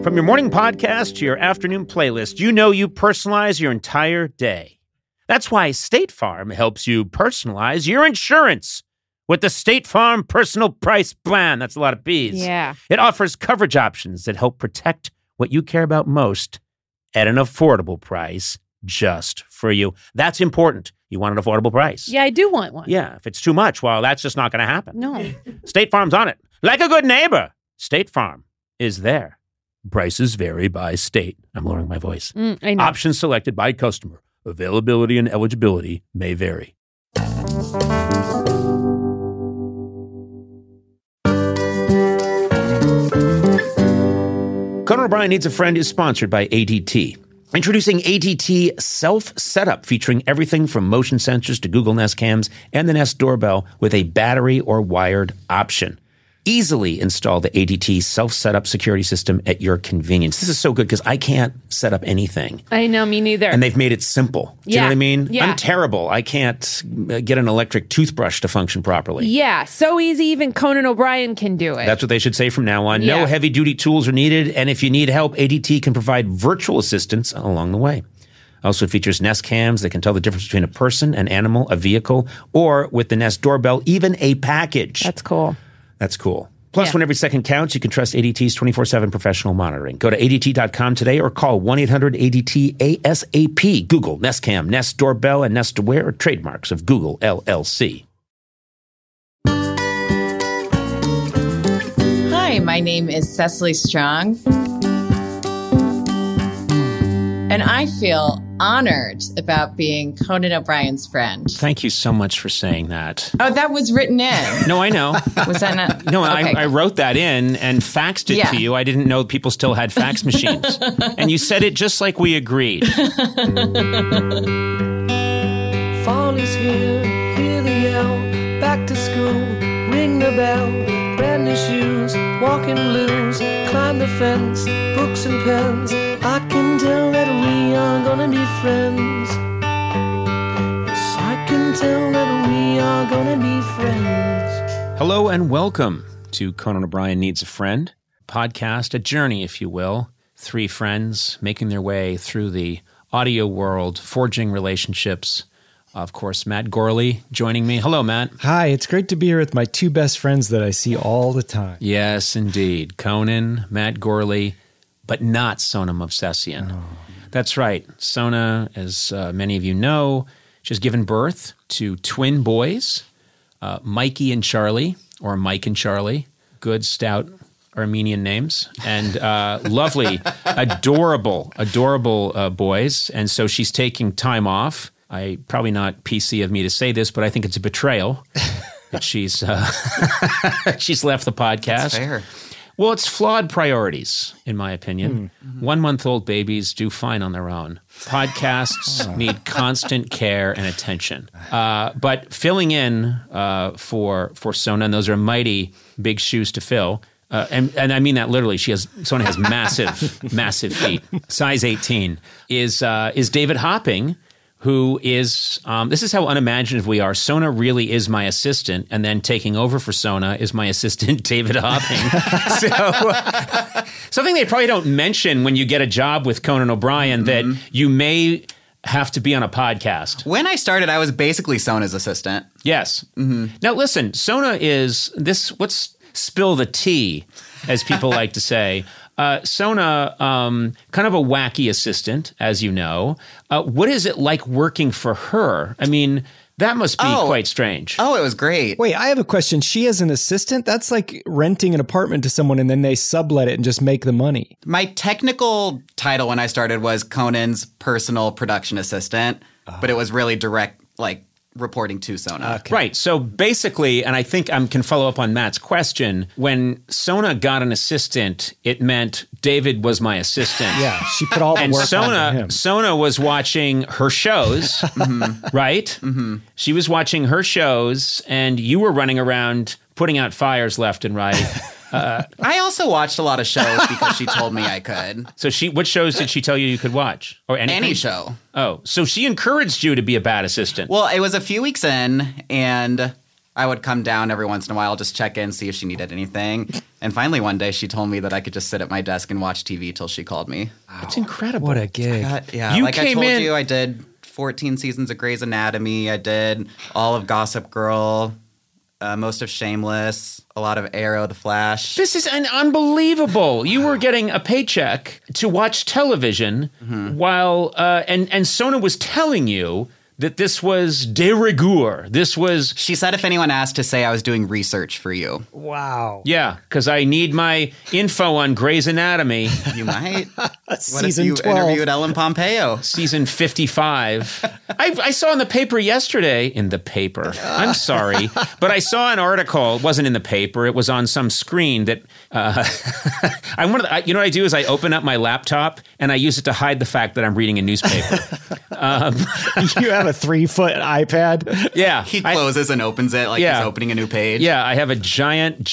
From your morning podcast to your afternoon playlist, you know you personalize your entire day. That's why State Farm helps you personalize your insurance with the State Farm Personal Price Plan. That's a lot of P's. Yeah. It offers coverage options that help protect what you care about most at an affordable price just for you. That's important. You want an affordable price. Yeah, I do want one. Yeah, if it's too much, well, that's just not going to happen. No. State Farm's on it. Like a good neighbor, State Farm is there. Prices vary by state. I'm lowering my voice. I know. Options selected by customer. Availability and eligibility may vary. Conan O'Brien Needs a Friend is sponsored by ADT. Introducing ADT Self-Setup, featuring everything from motion sensors to Google Nest Cams and the Nest Doorbell with a battery or wired option. Easily install the ADT self-setup security system at your convenience. This is so good because I can't set up anything. I know, me neither. And they've made it simple. Do you know what I mean? Yeah. I'm terrible. I can't get an electric toothbrush to function properly. Yeah, so easy even Conan O'Brien can do it. That's what they should say from now on. Yeah. No heavy-duty tools are needed, and if you need help, ADT can provide virtual assistance along the way. Also features Nest Cams that can tell the difference between a person, an animal, a vehicle, or with the Nest Doorbell, even a package. That's cool. That's cool. Plus, Yeah. when every second counts, you can trust ADT's 24/7 professional monitoring. Go to ADT.com today or call 1-800-ADT-ASAP. Google, Nest Cam, Nest Doorbell, and Nest Aware are trademarks of Google, LLC. Hi, my name is Cecily Strong, and I feel honored about being Conan O'Brien's friend. Thank you so much for saying that. Oh, that was written in. No, I know. Was that not? No, Okay. I wrote that in and faxed it to you. I didn't know people still had fax machines. And you said it just like we agreed. Fall is here, hear the yell, back to school, ring the bell, brand new shoes, walking blues, climb the fence, books and pens, I can tell that we are gonna be friends. Yes, I can tell that we are gonna be friends. Hello and welcome to Conan O'Brien Needs a Friend podcast, a journey, if you will. Three friends making their way through the audio world, forging relationships. Of course, Matt Gorley joining me. Hello, Matt. Hi, it's great to be here with my two best friends that I see all the time. Yes, indeed. Conan, Matt Gorley, but not Sona Movsesian. Oh. That's right. Sona, as many of you know, she's given birth to twin boys, Mikey and Charlie, or Mike and Charlie. Good, stout Armenian names, and lovely, adorable boys. And so she's taking time off. Probably not PC of me to say this, but I think it's a betrayal that she's left the podcast. That's fair. Well, it's flawed priorities, in my opinion. 1 month-old babies do fine on their own. Podcasts need constant care and attention. But filling in for Sona, and those are mighty big shoes to fill. And I mean that literally. Sona has massive feet, size 18. Is David Hopping, who is, this is how unimaginative we are. Sona really is my assistant, and then taking over for Sona is my assistant, David Hopping. So, something they probably don't mention when you get a job with Conan O'Brien, that you may have to be on a podcast. When I started, I was basically Sona's assistant. Yes. Now, listen, Sona is this, let's spill the tea, as people like to say. Sona, kind of a wacky assistant, as you know. What is it like working for her? I mean, that must be quite strange. Oh, it was great. Wait, I have a question. She has an assistant? That's like renting an apartment to someone and then they sublet it and just make the money. My technical title when I started was Conan's personal production assistant, but it was really direct, like, reporting to Sona. Okay. Right. So basically, and I think I can follow up on Matt's question, when Sona got an assistant, it meant David was my assistant. Yeah, she put all the and work on him. Sona was watching her shows, right? Mm-hmm. She was watching her shows, and you were running around putting out fires left and right. I also watched a lot of shows because she told me I could. So what shows did she tell you could watch? Or anything? Any show. Oh, so she encouraged you to be a bad assistant. Well, it was a few weeks in, and I would come down every once in a while, just check in, see if she needed anything. And finally one day she told me that I could just sit at my desk and watch TV till she called me. That's incredible. What a gig. Yeah, You like I came told in- you, I did 14 seasons of Grey's Anatomy. I did all of Gossip Girl, most of Shameless, a lot of Arrow, The Flash. This is unbelievable. You were getting a paycheck to watch television while, and Sona was telling you that this was de rigueur. This was, She said if anyone asked to say I was doing research for you. Wow. yeah, because I need my info on Grey's Anatomy, You might. What if Season you 12. interviewed Ellen Pompeo? season 55. I saw in the paper yesterday, I'm sorry, but I saw an article, it wasn't in the paper, it was on some screen that, you know what I do is I open up my laptop and I use it to hide the fact that I'm reading a newspaper. You have a 3-foot iPad. Yeah. He closes and opens it like Yeah. he's opening a new page. Yeah, I have a giant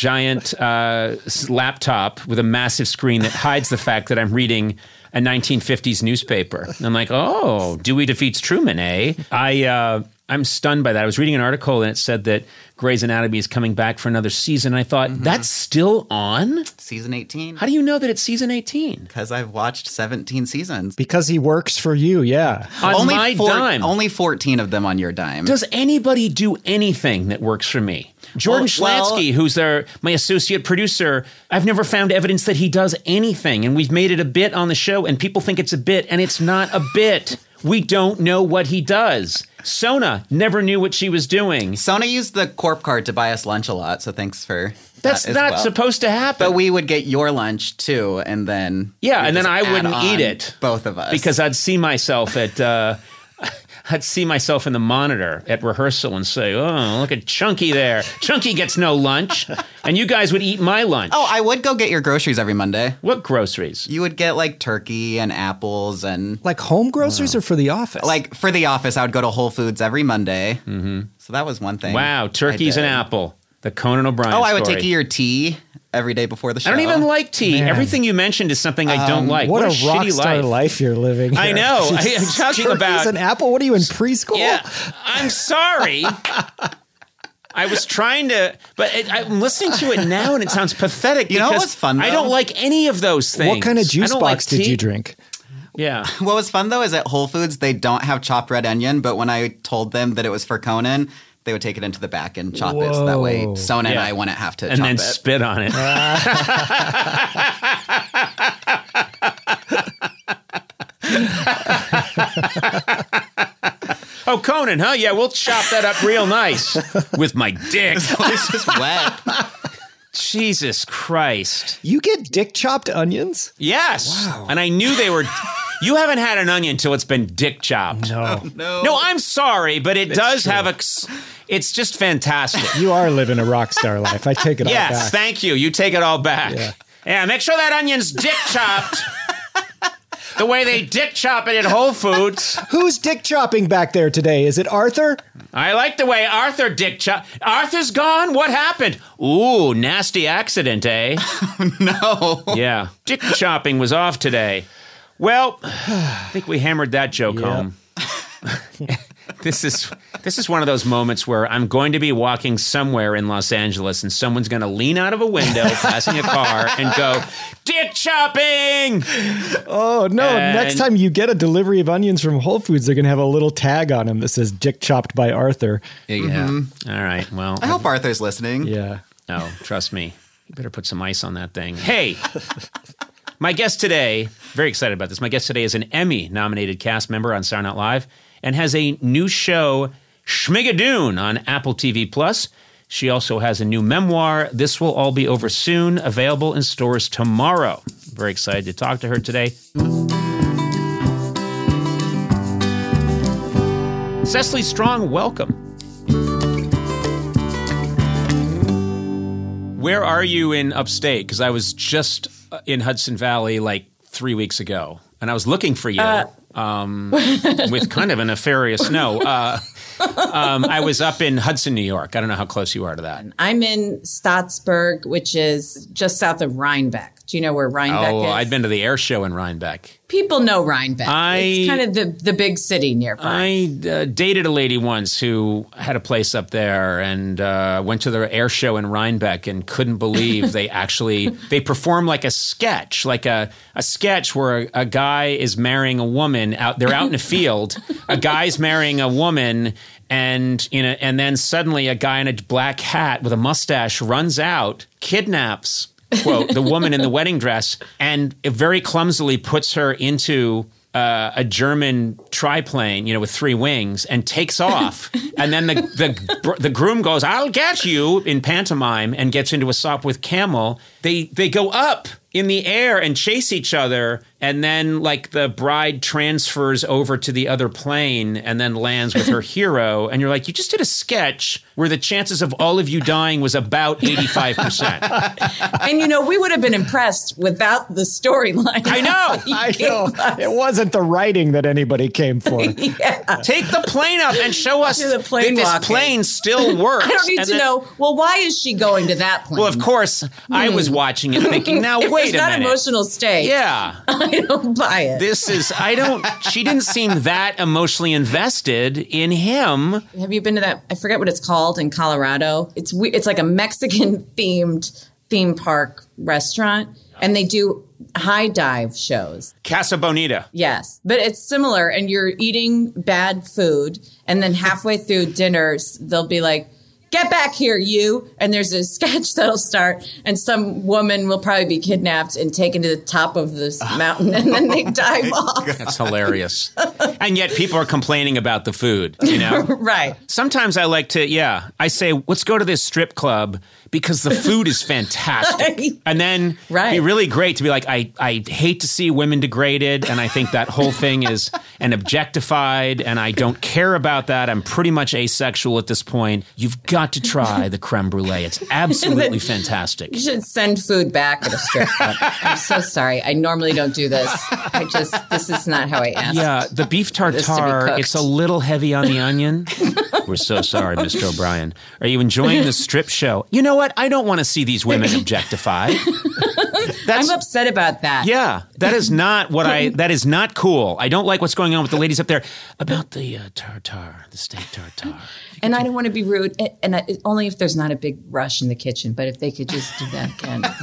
laptop with a massive screen that hides the fact that I'm reading a 1950s newspaper. And I'm like, oh, Dewey defeats Truman, eh? I'm stunned by that. I was reading an article and it said that Grey's Anatomy is coming back for another season. I thought, that's still on? Season 18. How do you know that it's season 18? Because I've watched 17 seasons. Because he works for you, yeah. On my dime. Only 14 of them on your dime. Does anybody do anything that works for me? Jordan Well- Schlansky, who's my associate producer, I've never found evidence that he does anything. And we've made it a bit on the show, and people think it's a bit, and it's not a bit. We don't know what he does. Sona never knew what she was doing. Sona used the Corp card to buy us lunch a lot, so thanks for That's that as not well. supposed to happen. But we would get your lunch too, and then Yeah, we'd and then just I add wouldn't on eat it. both of us, because I'd see myself I'd see myself in the monitor at rehearsal and say, oh, look at Chunky there. Chunky gets no lunch. And you guys would eat my lunch. oh, I would go get your groceries every Monday. What groceries? You would get like turkey and apples and Like home groceries or for the office? like for the office. I would go to Whole Foods every Monday. Mm-hmm. So that was one thing. Wow, turkeys I and did. apple. The Conan O'Brien Oh, I would story. take you your tea every day before the show. I don't even like tea. Man. Everything you mentioned is something I don't like. what a rock shitty star life you're living. I here. know. I'm Jesus. talking Turkeys about- an apple. What are you in preschool? Yeah, I'm sorry. I was trying to, but I'm listening to it now and it sounds pathetic. You know because what's fun, I though? don't like any of those things. What kind of I juice don't box like did tea. you drink? Yeah. What was fun though is at Whole Foods they don't have chopped red onion, but when I told them that it was for Conan, they would take it into the back and chop it so that way Whoa. Sona and Yeah. I wouldn't have to And chop then it. spit on it. Oh, Conan, huh? Yeah, we'll chop that up real nice with my dick. It's just wet. Jesus Christ. You get dick chopped onions? Yes. Wow. And I knew they were. You haven't had an onion until it's been dick chopped. No. No, I'm sorry, but it does have a. It's just fantastic. You are living a rock star life. I take it all Yes, back. thank you. You take it all back. Yeah, make sure that onion's dick chopped. The way they dick chop it at Whole Foods. Who's dick chopping back there today? Is it Arthur? I like the way Arthur dick chop. Arthur's gone? What happened? Ooh, nasty accident, eh? No. Yeah. Dick chopping was off today. Well, I think we hammered that joke home. This is one of those moments where I'm going to be walking somewhere in Los Angeles and someone's going to lean out of a window passing a car and go, dick chopping! Oh, no. And- Next time you get a delivery of onions from Whole Foods, they're going to have a little tag on them that says dick chopped by Arthur. Yeah. All right. Well, I hope Arthur's listening. Yeah. no, trust me. You better put some ice on that thing. Hey, my guest today, very excited about this. My guest today is an Emmy-nominated cast member on Saturday Night Live and has a new show, Schmigadoon, on Apple TV+. She also has a new memoir. This will all be over soon, available in stores tomorrow. Very excited to talk to her today. Cecily Strong, welcome. Where are you in upstate? Because I was just in Hudson Valley like 3 weeks ago, and I was looking for you with kind of a nefarious I was up in Hudson, New York. I don't know how close you are to that. I'm in Stottsburg, which is just south of Rhinebeck, Do you know where Rhinebeck is? I'd been to the air show in Rhinebeck. People know Rhinebeck. It's kind of the big city nearby. I dated a lady once who had a place up there and went to the air show in Rhinebeck and couldn't believe they perform like a sketch, where a guy is marrying a woman they're out in a field. A guy's marrying a woman. And then suddenly a guy in a black hat with a mustache runs out, kidnaps, quote, the woman in the wedding dress, and very clumsily puts her into a German triplane, with 3 wings, and takes off. And then the groom goes, "I'll get you," in pantomime, and gets into a sop with camel. They go up in the air and chase each other, and then the bride transfers over to the other plane and then lands with her hero, and you're like, you just did a sketch where the chances of all of you dying was about 85%. And we would have been impressed without the storyline. I know. I know. It wasn't the writing that anybody came for. Yeah. Take the plane up and show us that this plane still works. I don't need to know, well, why is she going to that plane? Well, of course, I was watching it thinking, now wait a minute. It's not emotional state. Yeah. I don't buy it. She didn't seem that emotionally invested in him. Have you been to that? I forget what it's called in Colorado. It's like a Mexican themed theme park restaurant, and they do high dive shows. Casa Bonita. Yes, but it's similar, and you're eating bad food, and then halfway through dinner, they'll be like, "Get back here, you!" And there's a sketch that'll start, and some woman will probably be kidnapped and taken to the top of this mountain, and then they dive off. That's hilarious. And yet people are complaining about the food, Right. Sometimes I like to, I say, let's go to this strip club because the food is fantastic. And then it'd be really great to be like, I hate to see women degraded, and I think that whole thing is objectified, and I don't care about that. I'm pretty much asexual at this point. You've got to try the creme brulee. It's absolutely fantastic. You should send food back at a strip club. I'm so sorry. I normally don't do this. This is not how I ask. Yeah, the beef tartare, it's a little heavy on the onion. We're so sorry, Mr. O'Brien. Are you enjoying the strip show? You know what? I don't want to see these women objectified. I'm upset about that. Yeah, that is not that is not cool. I don't like what's going on with the ladies up there about the tartare, the steak tartare. And I don't want to be rude, and only if there's not a big rush in the kitchen, but if they could just do that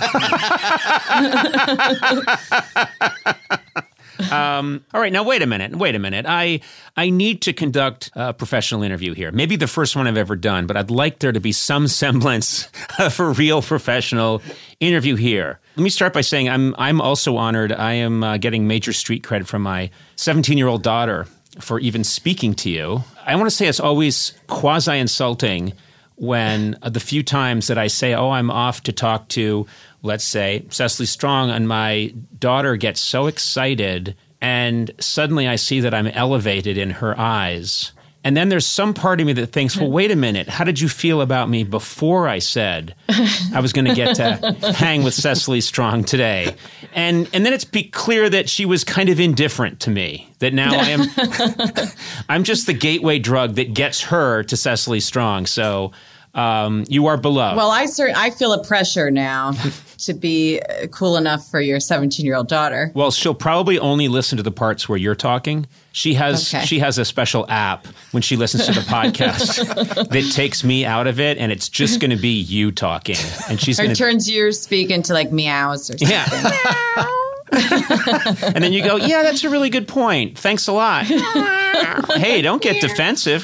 again. All right, now wait a minute. I need to conduct a professional interview here. Maybe the first one I've ever done, but I'd like there to be some semblance of a real professional interview here. Let me start by saying I'm also honored. I am getting major street cred from my 17-year-old daughter for even speaking to you. I want to say it's always quasi-insulting when the few times that I say, I'm off to talk to, let's say, Cecily Strong, and my daughter gets so excited, and suddenly I see that I'm elevated in her eyes. And then there's some part of me that thinks, well, wait a minute, how did you feel about me before I said I was going to get to hang with Cecily Strong today? And then it's clear that she was kind of indifferent to me, that now I'm just the gateway drug that gets her to Cecily Strong. So you are beloved. Well, I feel a pressure now to be cool enough for your 17-year-old daughter. Well, she'll probably only listen to the parts where you're talking. She has a special app when she listens to the podcast that takes me out of it, and it's just going to be you talking. And she's going to turns your speak into like meows or something. Yeah. And then you go, yeah, that's a really good point. Thanks a lot. Hey, don't get defensive.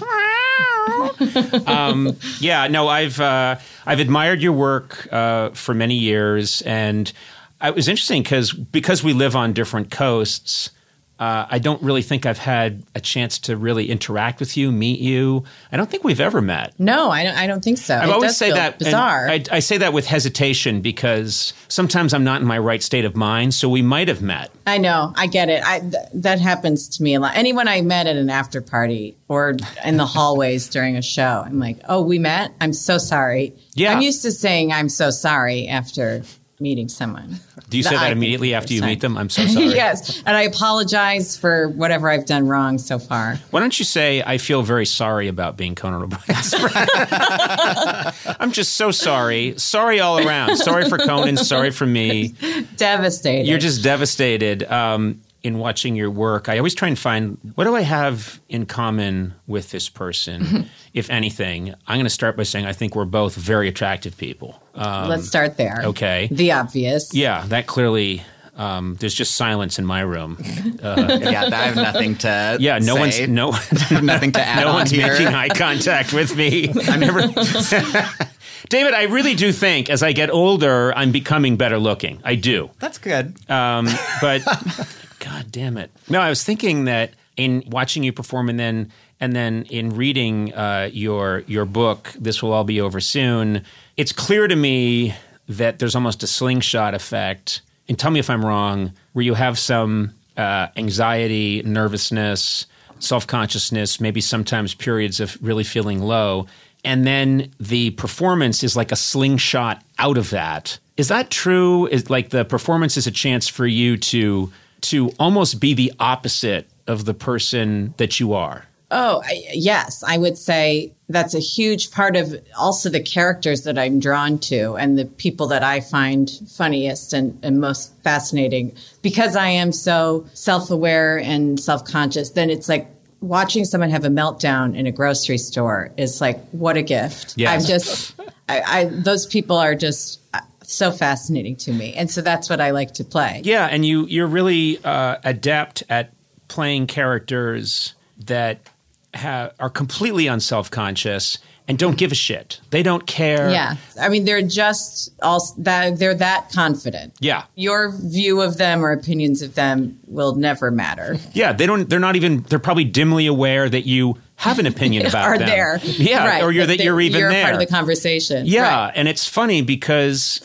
I've admired your work for many years, and it was interesting because we live on different coasts. I don't really think I've had a chance to really interact with you, meet you. I don't think we've ever met. No, I don't think so. I always say that bizarre. I say that with hesitation because sometimes I'm not in my right state of mind. So we might have met. I know. I get it. That happens to me a lot. Anyone I met at an after party or in the hallways during a show, I'm like, oh, we met? I'm so sorry. Yeah. I'm used to saying I'm so sorry after meeting someone. Do you say I that think immediately the after first you time. meet them? I'm so sorry. Yes, and I apologize for whatever I've done wrong so far. Why don't you say, I feel very sorry about being Conan O'Brien's friend? I'm just so sorry. Sorry all around. Sorry for Conan. Sorry for me. Devastated. You're just devastated in watching your work. I always try and find, what do I have in common with this person, if anything? I'm going to start by saying I think we're both very attractive people. Let's start there. Okay. The obvious. Yeah, that clearly... there's just silence in my room. Yeah, I have nothing to Yeah, no say. one's Nothing to add no on one's here. making eye contact with me. I never. David, I really do think as I get older, I'm becoming better looking. I do. That's good. But God damn it! No, I was thinking that in watching you perform, and then in reading your book, This Will All Be Over Soon. It's clear to me that there's almost a slingshot effect. And tell me if I'm wrong, where you have some anxiety, nervousness, self-consciousness, maybe sometimes periods of really feeling low, and then the performance is like a slingshot out of that. Is that true? Is like the performance is a chance for you to almost be the opposite of the person that you are? Yes, I would say that's a huge part of also the characters that I'm drawn to and the people that I find funniest and most fascinating. Because I am so self-aware and self-conscious, then it's like watching someone have a meltdown in a grocery store is like, what a gift. Yes. Those people are just so fascinating to me. And so that's what I like to play. Yeah, and you're really adept at playing characters that are completely unself-conscious and don't give a shit. They don't care. Yeah. I mean, they're just they're that confident. Yeah. Your view of them or opinions of them will never matter. Yeah, they're probably dimly aware that you have an opinion about Are them. there. Yeah, right. or you're even you're there. Part of the conversation. Yeah, Right. and it's funny because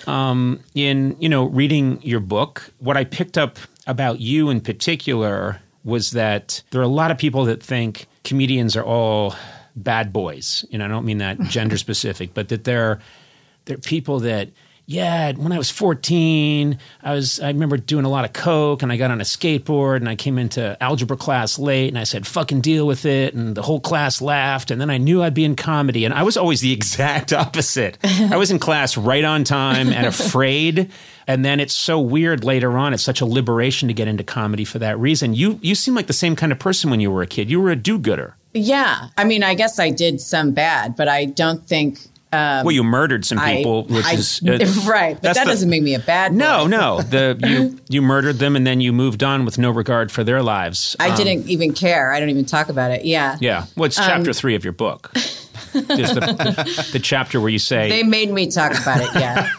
in reading your book, what I picked up about you in particular was that there are a lot of people that think comedians are all bad boys. I don't mean that gender specific, but that they're people that, yeah, when I was 14, I remember doing a lot of coke and I got on a skateboard and I came into algebra class late and I said, fucking deal with it. And the whole class laughed. And then I knew I'd be in comedy. And I was always the exact opposite. I was in class right on time and afraid. And then it's so weird later on. It's such a liberation to get into comedy for that reason. You seem like the same kind of person when you were a kid. You were a do-gooder. Yeah. I mean, I guess I did some bad, but I don't think... well, you murdered some people, is... right, but that doesn't make me a bad boy. No. You murdered them and then you moved on with no regard for their lives. I didn't even care. I don't even talk about it. Yeah. Yeah. Well, it's chapter 3 of your book. There's the chapter where you say... They made me talk about it, yeah.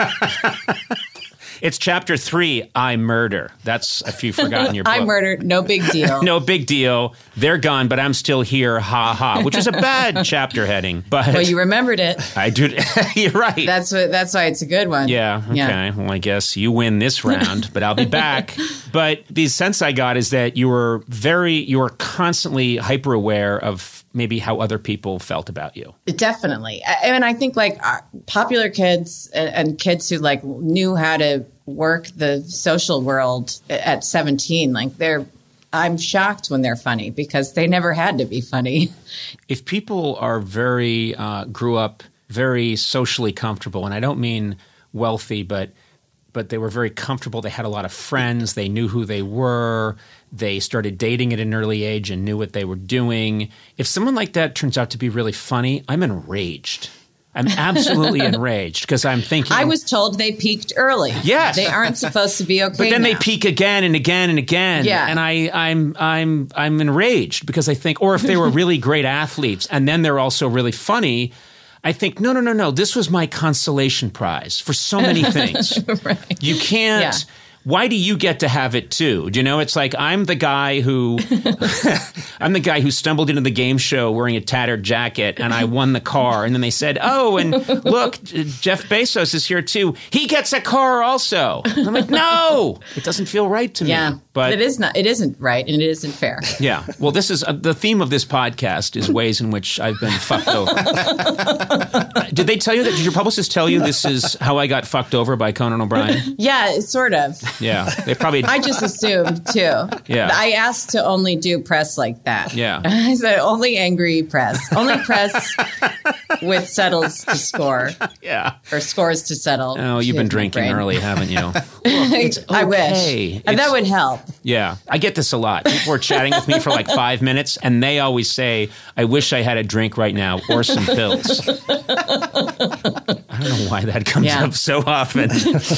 It's chapter 3, I murder. That's if you've forgotten your book. I murdered, no big deal. No big deal. They're gone, but I'm still here, ha ha, which is a bad chapter heading. But Well, you remembered it. I do. You're right. That's why it's a good one. Yeah. Okay. Yeah. Well, I guess you win this round, but I'll be back. But the sense I got is that you were constantly hyper aware of maybe how other people felt about you. Definitely. And I think like popular kids and kids who like knew how to work the social world at 17, like I'm shocked when they're funny because they never had to be funny. If people are grew up very socially comfortable, and I don't mean wealthy, but they were very comfortable. They had a lot of friends. They knew who they were. They started dating at an early age and knew what they were doing. If someone like that turns out to be really funny, I'm enraged. I'm absolutely enraged because I'm thinking... I was told they peaked early. Yes. They aren't supposed to be okay But then now. they peak again and again and again. Yeah. And I'm enraged because I think, or if they were really great athletes and then they're also really funny, I think, no. This was my consolation prize for so many things. Right. You can't... Yeah. why do you get to have it too? Do you know, it's like I'm the guy who stumbled into the game show wearing a tattered jacket and I won the car. And then they said, oh, and look, Jeff Bezos is here too. He gets a car also. And I'm like, no, it doesn't feel right to me. Yeah, but it isn't right and it isn't fair. Yeah. Well, this is the theme of this podcast is ways in which I've been fucked over. Did they tell you that? Did your publicist tell you this is how I got fucked over by Conan O'Brien? Yeah, sort of. Yeah. They probably. I just assumed too. Yeah. I asked to only do press like that. Yeah. I said only angry press. Only press with settles to score. Yeah. Or scores to settle. Oh, you've been drinking early, haven't you? Look, it's okay. I wish. And that would help. Yeah. I get this a lot. People are chatting with me for like 5 minutes, and they always say, I wish I had a drink right now or some pills. I don't know why that comes up so often.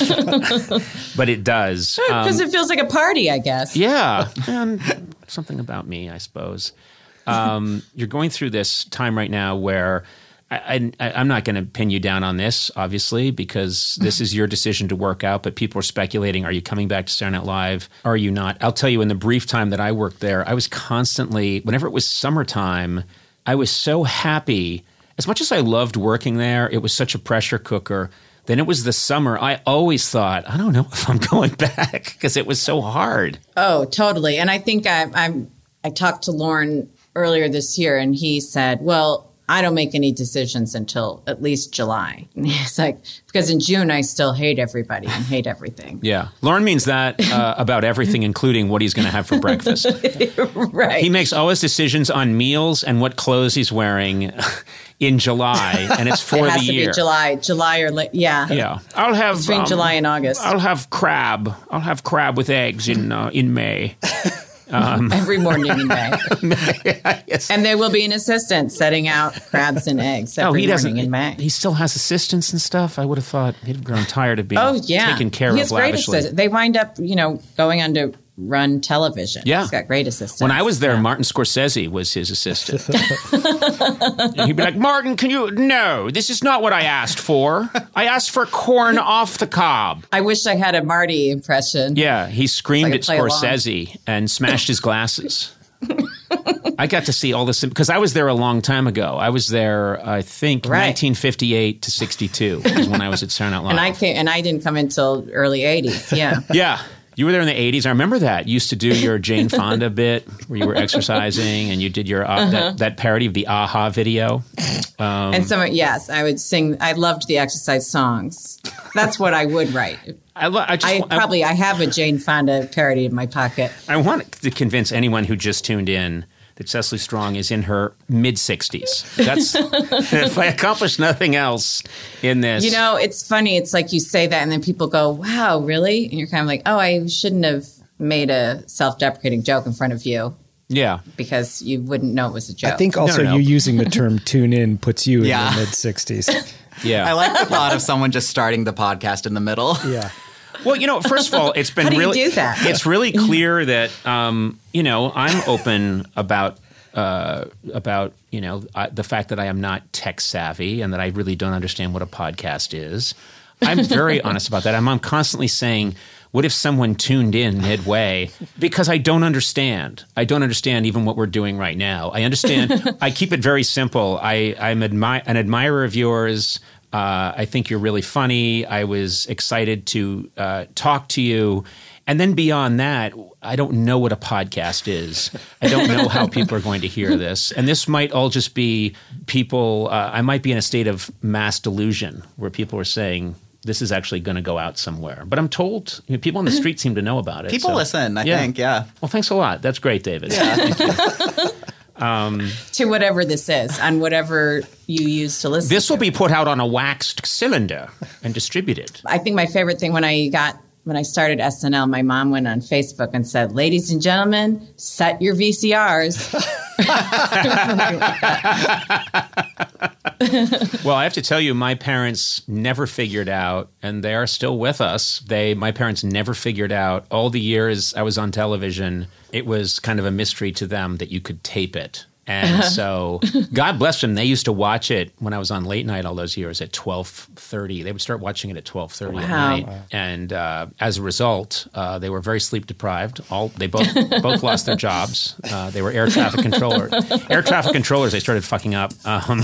But it does. Because it feels like a party, I guess. Yeah. And something about me, I suppose. You're going through this time right now where I'm not going to pin you down on this, obviously, because this is your decision to work out. But people are speculating, are you coming back to Saturday Night Live? Are you not? I'll tell you, in the brief time that I worked there, I was constantly, whenever it was summertime, I was so happy. As much as I loved working there, it was such a pressure cooker. Then it was the summer. I always thought, I don't know if I'm going back because it was so hard. Oh, totally. And I think I talked to Lorne earlier this year, and he said, well, I don't make any decisions until at least July. And he's like, because in June, I still hate everybody and hate everything. Yeah. Lorne means that about everything, including what he's going to have for breakfast. Right. He makes all his decisions on meals and what clothes he's wearing in July, and it's for it has the to year. Be July or late. Yeah. Yeah. I'll have between July and August. I'll have crab. I'll have crab with eggs in May. Every morning in May. Yes. And there will be an assistant setting out crabs and eggs every morning in May. He still has assistants and stuff. I would have thought he'd have grown tired of being taken care of lavishly. They wind up, going on to run television. Yeah. He's got great assistants. When I was there, Martin Scorsese was his assistant. He'd be like, Martin, no, this is not what I asked for. I asked for corn off the cob. I wish I had a Marty impression. Yeah, he screamed at play Scorsese and smashed his glasses. I got to see all this because I was there a long time ago. I was there, I think, 1958 to 62 is when I was at Saturday Night Live. And I didn't come until early 80s. Yeah. Yeah. You were there in the 80s. I remember that. You used to do your Jane Fonda bit where you were exercising and you did your that parody of the Aha video. And yes, I would sing. I loved the exercise songs. That's what I would write. I have a Jane Fonda parody in my pocket. I want to convince anyone who just tuned in that Cecily Strong is in her mid-60s. That's if I accomplish nothing else in this. It's funny. It's like you say that and then people go, wow, really? And you're kind of like, oh, I shouldn't have made a self-deprecating joke in front of you. Yeah. Because you wouldn't know it was a joke. I think also you using the term tune in puts you in your mid-60s. Yeah. I like the thought of someone just starting the podcast in the middle. Yeah. Well, first of all, it's been How do really you do that? It's really clear that I'm open about the fact that I am not tech savvy and that I really don't understand what a podcast is. I'm very honest about that. I'm constantly saying, what if someone tuned in midway? Because I don't understand. I don't understand even what we're doing right now. I understand. I keep it very simple. I'm an admirer of yours. I think you're really funny. I was excited to talk to you. And then beyond that, I don't know what a podcast is. I don't know how people are going to hear this. And this might all just be people I might be in a state of mass delusion where people are saying, this is actually going to go out somewhere. But I'm told people on the street seem to know about it. People listen, I think, yeah. Well, thanks a lot. That's great, David. Yeah. Thank you. To whatever this is, on whatever you use to listen This will to. be put out on a waxed cylinder and distributed. I think my favorite thing when I started SNL, my mom went on Facebook and said, ladies and gentlemen, set your VCRs. Well, I have to tell you, my parents never figured out, and they are still with us. My parents never figured out all the years I was on television. It was kind of a mystery to them that you could tape it. And so, God bless them. They used to watch it when I was on late night all those years at 12:30. They would start watching it at 12:30 at night. Wow. And as a result, they were very sleep deprived. They both lost their jobs. They were air traffic controllers. Air traffic controllers. They started fucking up.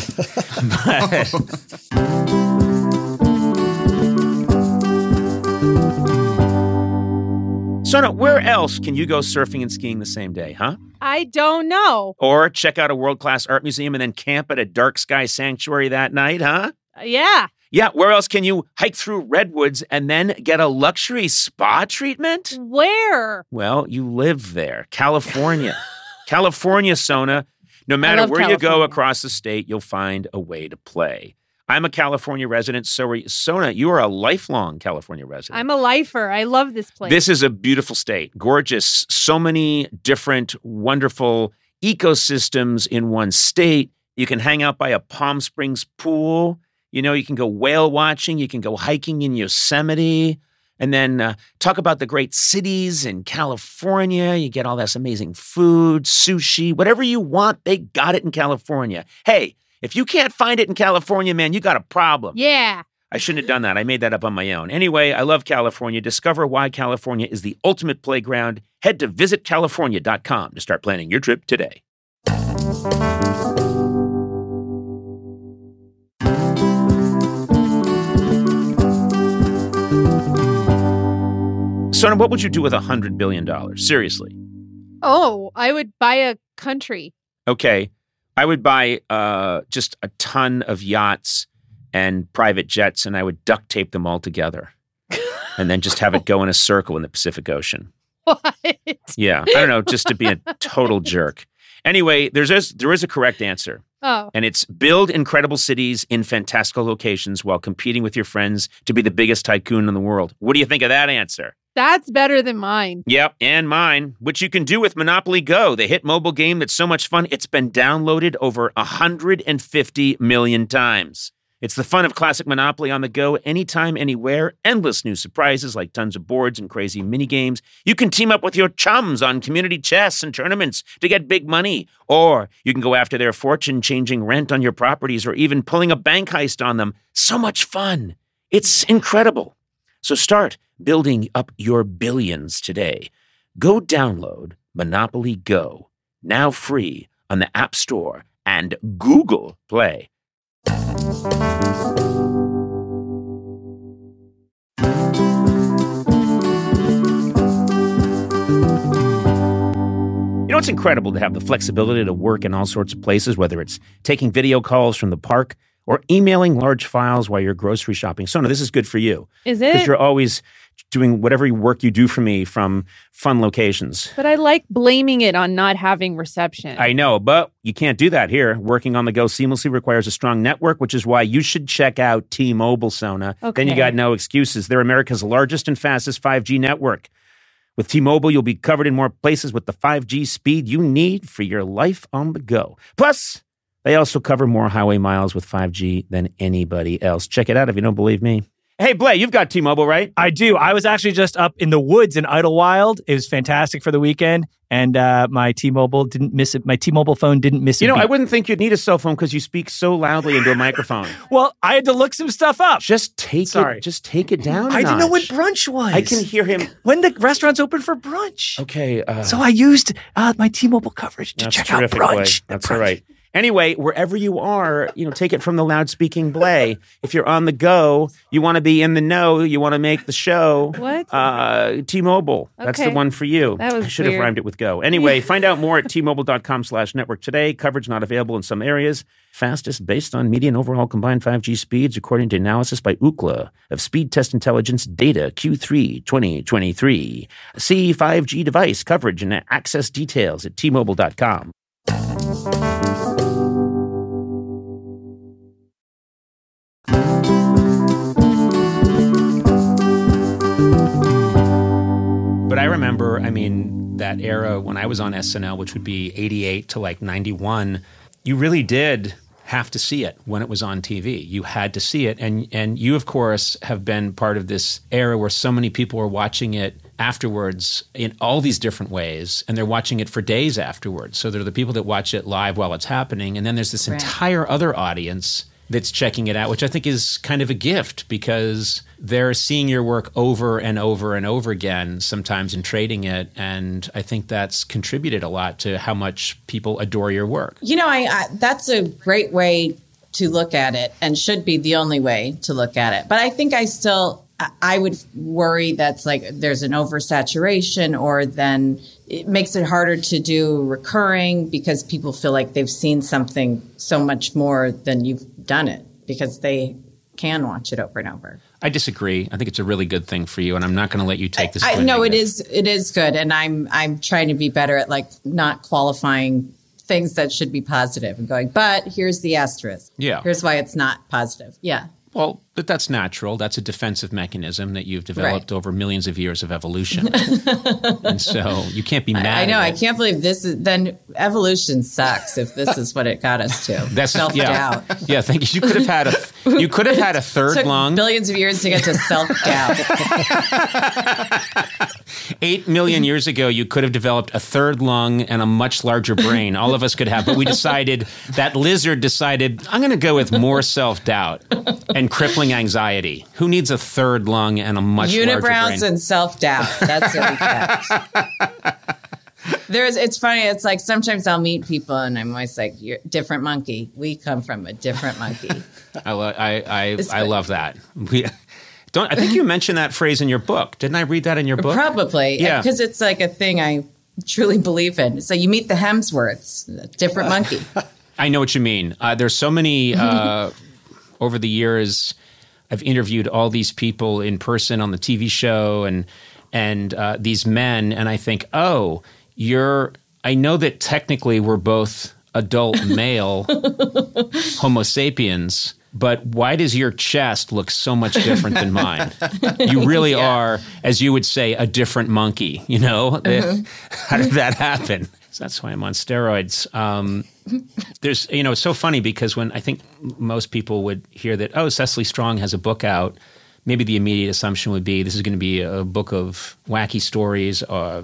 Sona, where else can you go surfing and skiing the same day, huh? I don't know. Or check out a world-class art museum and then camp at a dark sky sanctuary that night, huh? Yeah. Yeah, where else can you hike through redwoods and then get a luxury spa treatment? Where? Well, you live there. California. California, Sona. No matter where you go across the state, you'll find a way to play. I'm a California resident, so Sona, you are a lifelong California resident. I'm a lifer. I love this place. This is a beautiful state. Gorgeous. So many different, wonderful ecosystems in one state. You can hang out by a Palm Springs pool. You know, you can go whale watching. You can go hiking in Yosemite. And then talk about the great cities in California. You get all this amazing food, sushi, whatever you want, they got it in California. Hey, if you can't find it in California, man, you got a problem. Yeah. I shouldn't have done that. I made that up on my own. Anyway, I love California. Discover why California is the ultimate playground. Head to visitcalifornia.com to start planning your trip today. Sona, what would you do with $100 billion? Seriously. Oh, I would buy a country. Okay. I would buy just a ton of yachts and private jets, and I would duct tape them all together and then just have it go in a circle in the Pacific Ocean. What? Yeah. I don't know, just to be a total jerk. Anyway, there is a correct answer. Oh. And it's build incredible cities in fantastical locations while competing with your friends to be the biggest tycoon in the world. What do you think of that answer? That's better than mine. Yep, and mine, which you can do with Monopoly Go, the hit mobile game that's so much fun, it's been downloaded over 150 million times. It's the fun of classic Monopoly on the go, anytime, anywhere, endless new surprises like tons of boards and crazy mini games. You can team up with your chums on community chess and tournaments to get big money, or you can go after their fortune changing rent on your properties or even pulling a bank heist on them. So much fun. It's incredible. So start building up your billions today. Go download Monopoly Go, now free on the App Store and Google Play. You know, it's incredible to have the flexibility to work in all sorts of places, whether it's taking video calls from the park or emailing large files while you're grocery shopping. Sona, this is good for you. Is it? Because you're always doing whatever work you do for me from fun locations. But I like blaming it on not having reception. I know, but you can't do that here. Working on the go seamlessly requires a strong network, which is why you should check out T-Mobile, Sona. Okay. Then you got no excuses. They're America's largest and fastest 5G network. With T-Mobile, you'll be covered in more places with the 5G speed you need for your life on the go. Plus, they also cover more highway miles with 5G than anybody else. Check it out if you don't believe me. Hey, Blay, you've got T-Mobile, right? I do. I was actually just up in the woods in Idlewild. It was fantastic for the weekend, and my T-Mobile didn't miss it. My T-Mobile phone didn't miss it. You know, I wouldn't think you'd need a cell phone because you speak so loudly into a microphone. Well, I had to look some stuff up. Just take it down. I didn't know what brunch was. I can hear him when the restaurant's open for brunch. Okay. So I used my T-Mobile coverage to check out brunch. That's all right. Anyway, wherever you are, take it from the loud-speaking Blay. If you're on the go, you want to be in the know, you want to make the show. What? T-Mobile. Okay. That's the one for you. That was I should have rhymed it with go. Anyway, find out more at T-Mobile.com/network today. Coverage not available in some areas. Fastest based on median overall combined 5G speeds, according to analysis by Ookla of Speed Test Intelligence data Q3 2023. See 5G device coverage and access details at T-Mobile.com. But I remember, that era when I was on SNL, which would be 88 to 91, you really did have to see it when it was on TV. You had to see it. And you, of course, have been part of this era where so many people were watching it afterwards in all these different ways, and they're watching it for days afterwards. So there are the people that watch it live while it's happening, and then there's this entire other audience that's checking it out, which I think is kind of a gift because they're seeing your work over and over and over again, sometimes and trading it. And I think that's contributed a lot to how much people adore your work. You know, I that's a great way to look at it and should be the only way to look at it. But I think I would worry that's like there's an oversaturation, or then it makes it harder to do recurring because people feel like they've seen something so much more than you've done it because they can watch it over and over. I disagree. I think it's a really good thing for you, and I'm not going to let you take this. No, it is good, and I'm trying to be better at like not qualifying things that should be positive and going, but here's the asterisk. Yeah. Here's why it's not positive. Yeah. Well, but that's natural. That's a defensive mechanism that you've developed over millions of years of evolution. And so you can't be mad I know. at it. I can't believe this is, then evolution sucks if this is what it got us to. That's self-doubt. Yeah, thank you. You could have had a third Took lung. billions of years to get to self-doubt. 8 million years ago, you could have developed a third lung and a much larger brain. All of us could have. But that lizard decided, I'm going to go with more self-doubt and crippling anxiety. Who needs a third lung and a much larger brain? Unibrows and self-doubt. That's what we kept. It's funny. It's like sometimes I'll meet people and I'm always like, "You're a different monkey. We come from a different monkey." I love that. I think you mentioned that phrase in your book. Didn't I read that in your book? Probably. Yeah. Because it's like a thing I truly believe in. It's like you meet the Hemsworths, a different monkey. I know what you mean. There's so many over the years. I've interviewed all these people in person on the TV show and these men, and I think, I know that technically we're both adult male Homo sapiens, but why does your chest look so much different than mine? You really are, as you would say, a different monkey, you know? How did that happen? So that's why I'm on steroids. There's, it's so funny because when I think most people would hear that, Cecily Strong has a book out, maybe the immediate assumption would be this is going to be a book of wacky stories,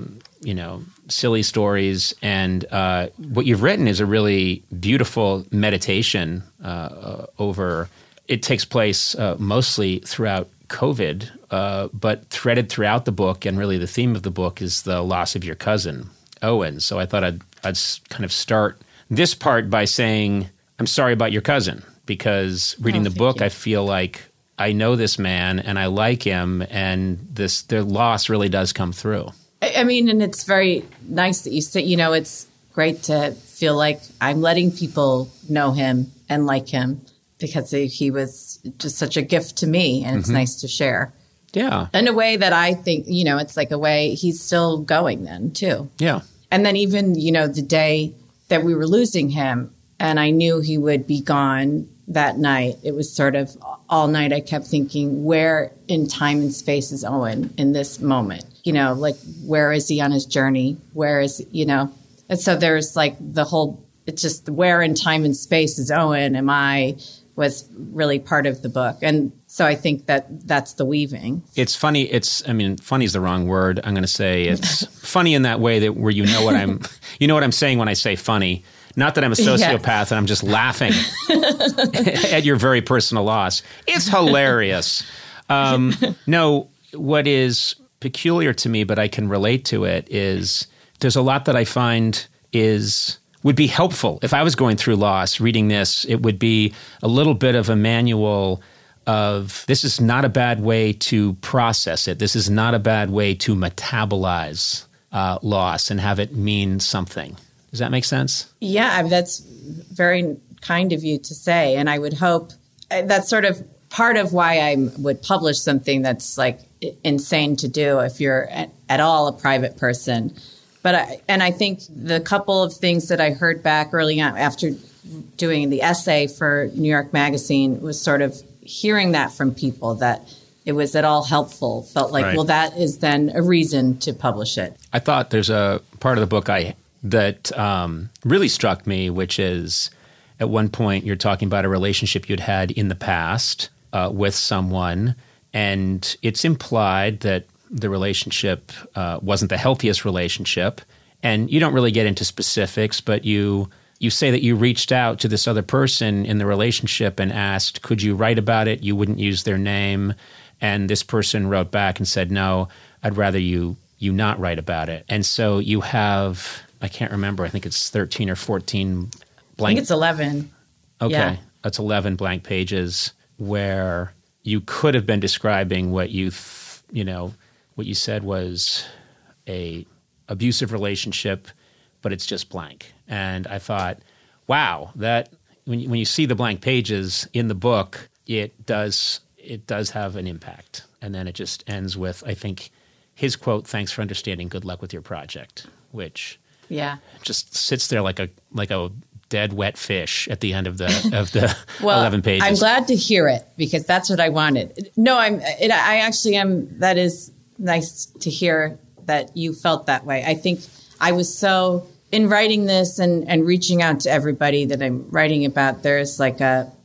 silly stories. And what you've written is a really beautiful meditation over – it takes place mostly throughout COVID, but threaded throughout the book, and really the theme of the book is the loss of your cousin, Owen. So I thought I'd kind of start this part by saying I'm sorry about your cousin, because reading the book, I feel like I know this man and I like him, and their loss really does come through. I mean, and it's very nice that you say, it's great to feel like I'm letting people know him and like him, because he was just such a gift to me, and it's nice to share. Yeah. In a way that I think, it's like a way he's still going then too. Yeah. And then even, the day that we were losing him and I knew he would be gone that night, it was sort of all night I kept thinking, where in time and space is Owen in this moment? Like, where is he on his journey? Where is, and so there's like it's just where in time and space is Owen? Am I was really part of the book. And so I think that's the weaving. It's funny. Funny is the wrong word. I'm going to say it's funny in that way that where you know what I'm saying when I say funny. Not that I'm a sociopath and I'm just laughing at your very personal loss. It's hilarious. No, what is peculiar to me, but I can relate to it, is there's a lot that I find would be helpful. If I was going through loss, reading this, it would be a little bit of a manual of this is not a bad way to process it. This is not a bad way to metabolize loss and have it mean something. Does that make sense? Yeah, that's very kind of you to say. And I would hope that's sort of part of why I would publish something that's like insane to do if you're at all a private person. But I think the couple of things that I heard back early on after doing the essay for New York Magazine was sort of hearing that from people, that it was at all helpful, felt like, right. Well, that is then a reason to publish it. I thought there's a part of the book that really struck me, which is at one point you're talking about a relationship you'd had in the past with someone, and it's implied that the relationship wasn't the healthiest relationship. And you don't really get into specifics, but you say that you reached out to this other person in the relationship and asked, could you write about it? You wouldn't use their name. And this person wrote back and said, no, I'd rather you not write about it. And so you have, I can't remember, I think it's 13 or 14 blank. I think it's 11. Okay. Yeah. That's 11 blank pages where you could have been describing what you said was a abusive relationship, but it's just blank. And I thought, wow, that when you see the blank pages in the book, it does have an impact. And then it just ends with, I think, his quote, "Thanks for understanding. Good luck with your project," which just sits there like a dead wet fish at the end of the well, 11 pages. I'm glad to hear it because that's what I wanted. No, I actually am. That is nice to hear that you felt that way. I think I was so in writing this and reaching out to everybody that I'm writing about. There's like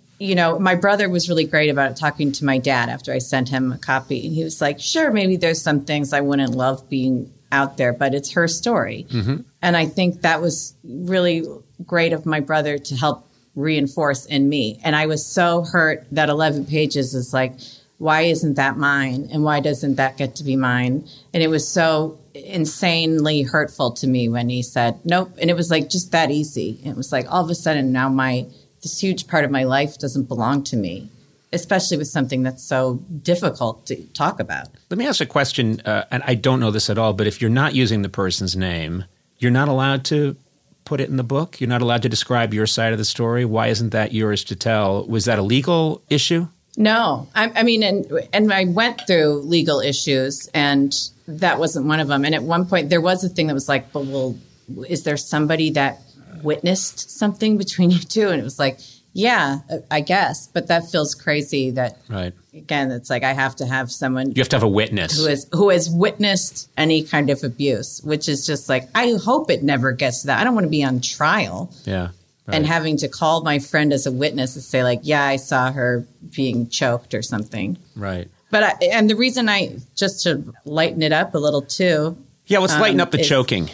my brother was really great about it, talking to my dad after I sent him a copy. And he was like, sure, maybe there's some things I wouldn't love being out there, but it's her story. Mm-hmm. And I think that was really great of my brother to help reinforce in me. And I was so hurt that 11 pages is like, why isn't that mine? And why doesn't that get to be mine? And it was so insanely hurtful to me when he said, nope. And it was like just that easy. It was like all of a sudden now this huge part of my life doesn't belong to me, especially with something that's so difficult to talk about. Let me ask a question, and I don't know this at all, but if you're not using the person's name, you're not allowed to put it in the book? You're not allowed to describe your side of the story? Why isn't that yours to tell? Was that a legal issue? No. I mean, and I went through legal issues, and that wasn't one of them. And at one point, there was a thing that was like, well, is there somebody that witnessed something between you two? And it was like, yeah, I guess. But that feels crazy that, right. Again, it's like I have to have someone. You have to have a witness. Who has witnessed any kind of abuse, which is just like, I hope it never gets to that. I don't want to be on trial. Yeah. Right. And having to call my friend as a witness and say like, yeah, I saw her being choked or something. Right. But and the reason just to lighten it up a little too. Yeah, let's lighten up the choking.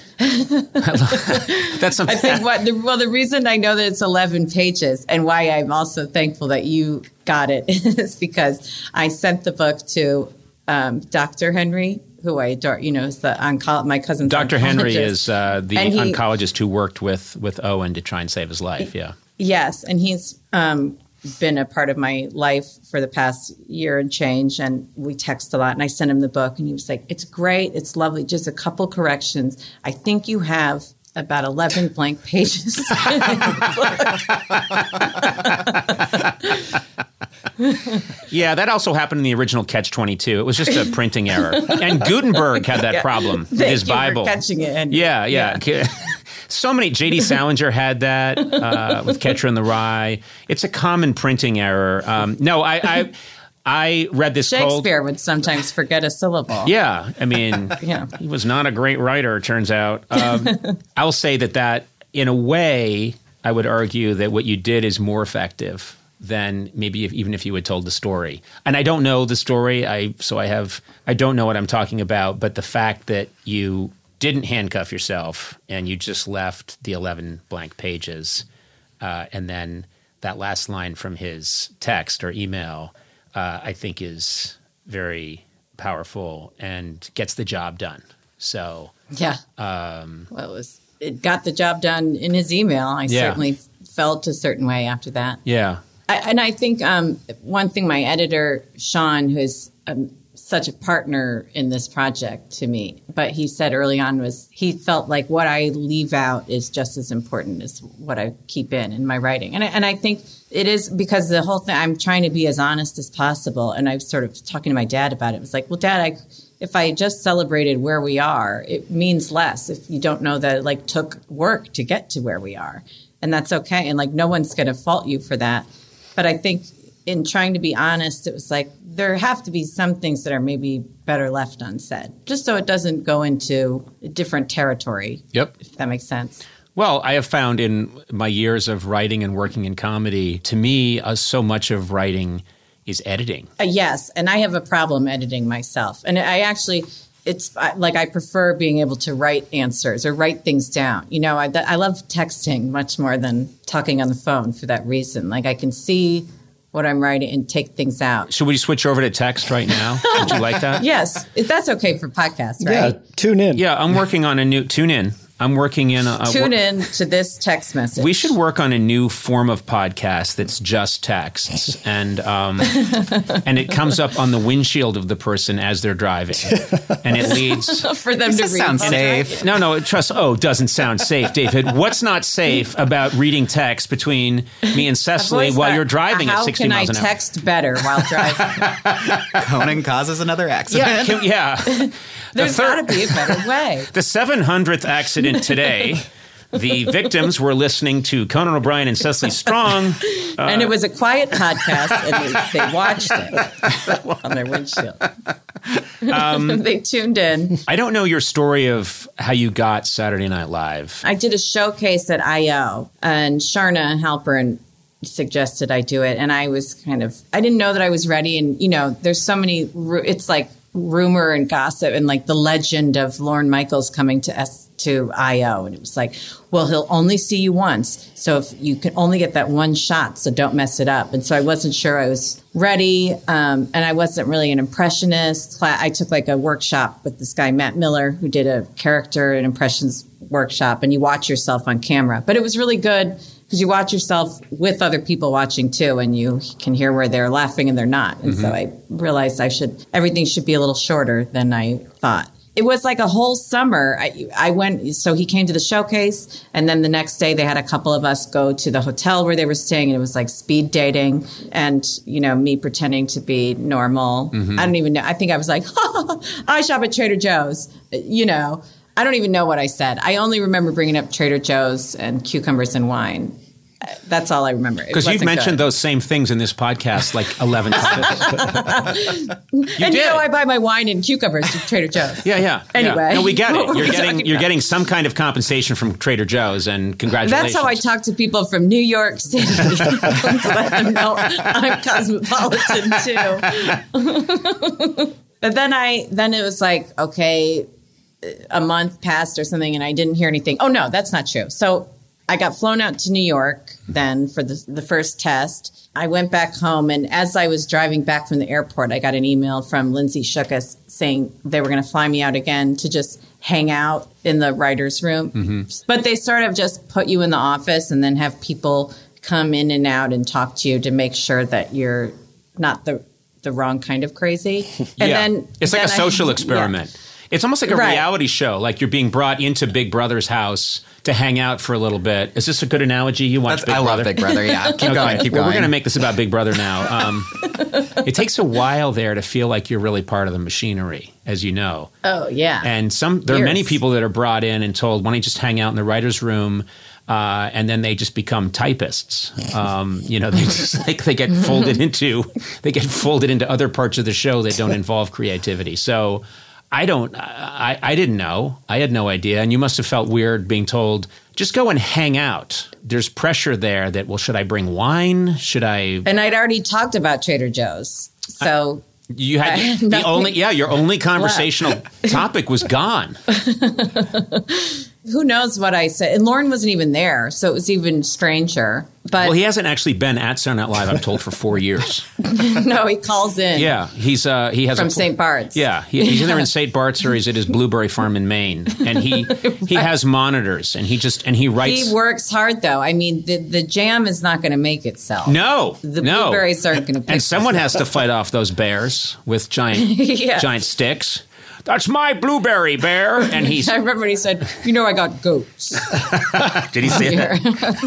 That's something. I think the reason I know that it's 11 pages and why I'm also thankful that you got it is because I sent the book to Dr. Henry, who I adore. Is my cousin's Dr. oncologist. Henry is the oncologist who worked with Owen to try and save his life. Yeah. Yes, and he's been a part of my life for the past year and change, and we text a lot, and I sent him the book, and he was like, it's great, it's lovely, just a couple corrections. I think you have about 11 blank pages in the book. Yeah, that also happened in the original Catch-22. It was just a printing error. And Gutenberg had that problem with his Bible. For catching it. Yeah. So many. J.D. Salinger had that with Catcher in the Rye. It's a common printing error. I read this. Shakespeare would sometimes forget a syllable. Yeah, I mean, he was not a great writer. It turns out. I'll say that in a way, I would argue that what you did is more effective than maybe even if you had told the story. And I don't know the story. I don't know what I'm talking about. But the fact that you didn't handcuff yourself and you just left the 11 blank pages, and then that last line from his text or email, I think is very powerful and gets the job done. So yeah, it got the job done in his email. I certainly felt a certain way after that. Yeah, and I think one thing my editor Sean, who's such a partner in this project to me, but he said early on was he felt like what I leave out is just as important as what I keep in my writing. And I think it is because the whole thing, I'm trying to be as honest as possible. And I was sort of talking to my dad about it. It was like, well, Dad, if I just celebrated where we are, it means less if you don't know that it took work to get to where we are. And that's okay. And no one's going to fault you for that. But I think in trying to be honest, it was like there have to be some things that are maybe better left unsaid, just so it doesn't go into a different territory. Yep. If that makes sense. Well, I have found in my years of writing and working in comedy, to me, so much of writing is editing. Yes, and I have a problem editing myself. And I actually, it's like I prefer being able to write answers or write things down. You know, I love texting much more than talking on the phone for that reason. Like I can see what I'm writing and take things out. Should we switch over to text right now? Would you like that? Yes, if that's okay for podcasts, right? Yeah, tune in. Yeah, I'm working on a new tune in. I'm working in a Tune in to this text message. We should work on a new form of podcast that's just texts, and it comes up on the windshield of the person as they're driving, and it leads for them to read. Sounds safe. No, doesn't sound safe, David. What's not safe about reading text between me and Cecily while you're driving at 60 miles an hour? How can I text better while driving? Conan causes another accident. Yeah. There's got to be a better way. The 700th accident today. The victims were listening to Conan O'Brien and Cecily Strong. And it was a quiet podcast, and they watched it on their windshield. They tuned in. I don't know your story of how you got Saturday Night Live. I did a showcase at I.O., and Sharna Halpern suggested I do it. And I was I didn't know that I was ready. And, you know, there's so many, it's like rumor and gossip and like the legend of Lorne Michaels coming to I.O. And it was like, well, he'll only see you once. So if you can only get that one shot, so don't mess it up. And so I wasn't sure I was ready. And I wasn't really an impressionist. I took like a workshop with this guy, Matt Miller, who did a character and impressions workshop, and you watch yourself on camera. But it was really good because you watch yourself with other people watching too, and you can hear where they're laughing and they're not. And so I realized everything should be a little shorter than I thought. It was like a whole summer. I went, so he came to the showcase, and then the next day they had a couple of us go to the hotel where they were staying, and it was like speed dating, and, you know, me pretending to be normal. I don't even know. I think I was like, I shop at Trader Joe's, you know. I don't even know what I said. I only remember bringing up Trader Joe's and cucumbers and wine. That's all I remember. Because you've mentioned those same things in this podcast like 11 times. You know, I buy my wine and cucumbers at Trader Joe's. Yeah. Anyway. Yeah. No, we get it. You're getting some kind of compensation from Trader Joe's, and congratulations. That's how I talk to people from New York City. To let them know I'm cosmopolitan too. But then it was like, okay, a month passed or something, and I didn't hear anything. Oh, no, that's not true. So I got flown out to New York then for the first test. I went back home, and as I was driving back from the airport, I got an email from Lindsay Shookus saying they were going to fly me out again to just hang out in the writer's room. But they sort of just put you in the office and then have people come in and out and talk to you to make sure that you're not the wrong kind of crazy. And then it's like a social experiment. Yeah. It's almost like a reality show, like you're being brought into Big Brother's house to hang out for a little bit. Is this a good analogy? You watch Big Brother? I love Big Brother, yeah. Keep going. We're going to make this about Big Brother now. It takes a while there to feel like you're really part of the machinery, as you know. Oh, yeah. And there are many people that are brought in and told, why don't you just hang out in the writer's room? And then they just become typists. You know, they get folded into other parts of the show that don't involve creativity. So I didn't know. I had no idea. And you must have felt weird being told, just go and hang out. There's pressure there that, well, should I bring wine? Should I? And I'd already talked about Trader Joe's. So you had your only conversational topic was gone. Who knows what I said? And Lorne wasn't even there, so it was even stranger. But well, he hasn't actually been at Saturday Night Live, I'm told, for 4 years. No, he calls in. Yeah, he has from St. Bart's. Yeah, he's either in St. Bart's or he's at his blueberry farm in Maine, and he has monitors, and he writes. He works hard, though. I mean, the jam is not going to make itself. No, the blueberries aren't going to. And someone has to fight off those bears with giant sticks. That's my blueberry bear. And I remember when he said, you know, I got goats. Did he say that?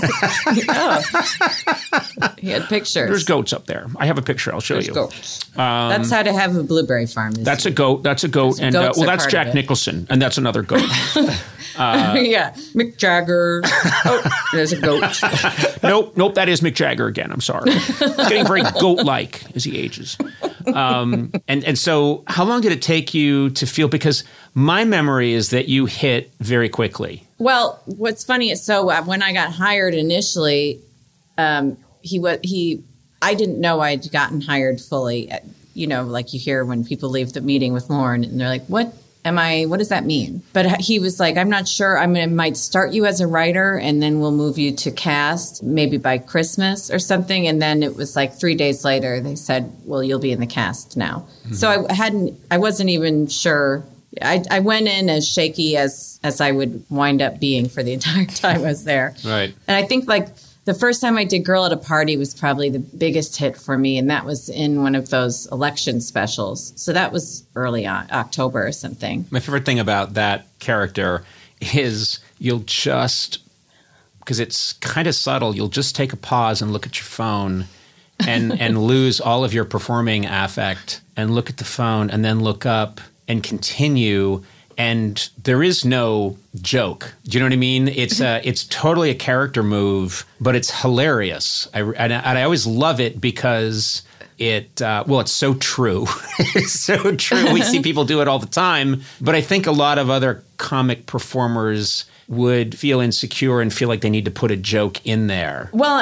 He had pictures. There's goats up there. I have a picture. I'll show you. Goats. That's how to have a blueberry farm. That's a goat. That's a goat. And that's Jack Nicholson. And that's another goat. Yeah. Mick Jagger. Oh, there's a goat. Nope. That is Mick Jagger again. I'm sorry. He's getting very goat-like as he ages. And so how long did it take you to feel, because my memory is that you hit very quickly. Well, what's funny is when I got hired initially, he I didn't know I'd gotten hired fully. Like you hear when people leave the meeting with Lorne and they're like, what does that mean? But he was like, I'm not sure. I might start you as a writer and then we'll move you to cast maybe by Christmas or something. And then it was like 3 days later, they said, well, you'll be in the cast now. Mm-hmm. So I wasn't even sure. I went in as shaky as I would wind up being for the entire time I was there. Right. And I think like the first time I did Girl at a Party was probably the biggest hit for me. And that was in one of those election specials. So that was early on, October or something. My favorite thing about that character is you'll just, because it's kind of subtle, you'll just take a pause and look at your phone and lose all of your performing affect and look at the phone and then look up and continue. And there is no joke. Do you know what I mean? It's totally a character move, but it's hilarious. I always love it because it's so true. It's so true. We see people do it all the time. But I think a lot of other comic performers would feel insecure and feel like they need to put a joke in there. Well,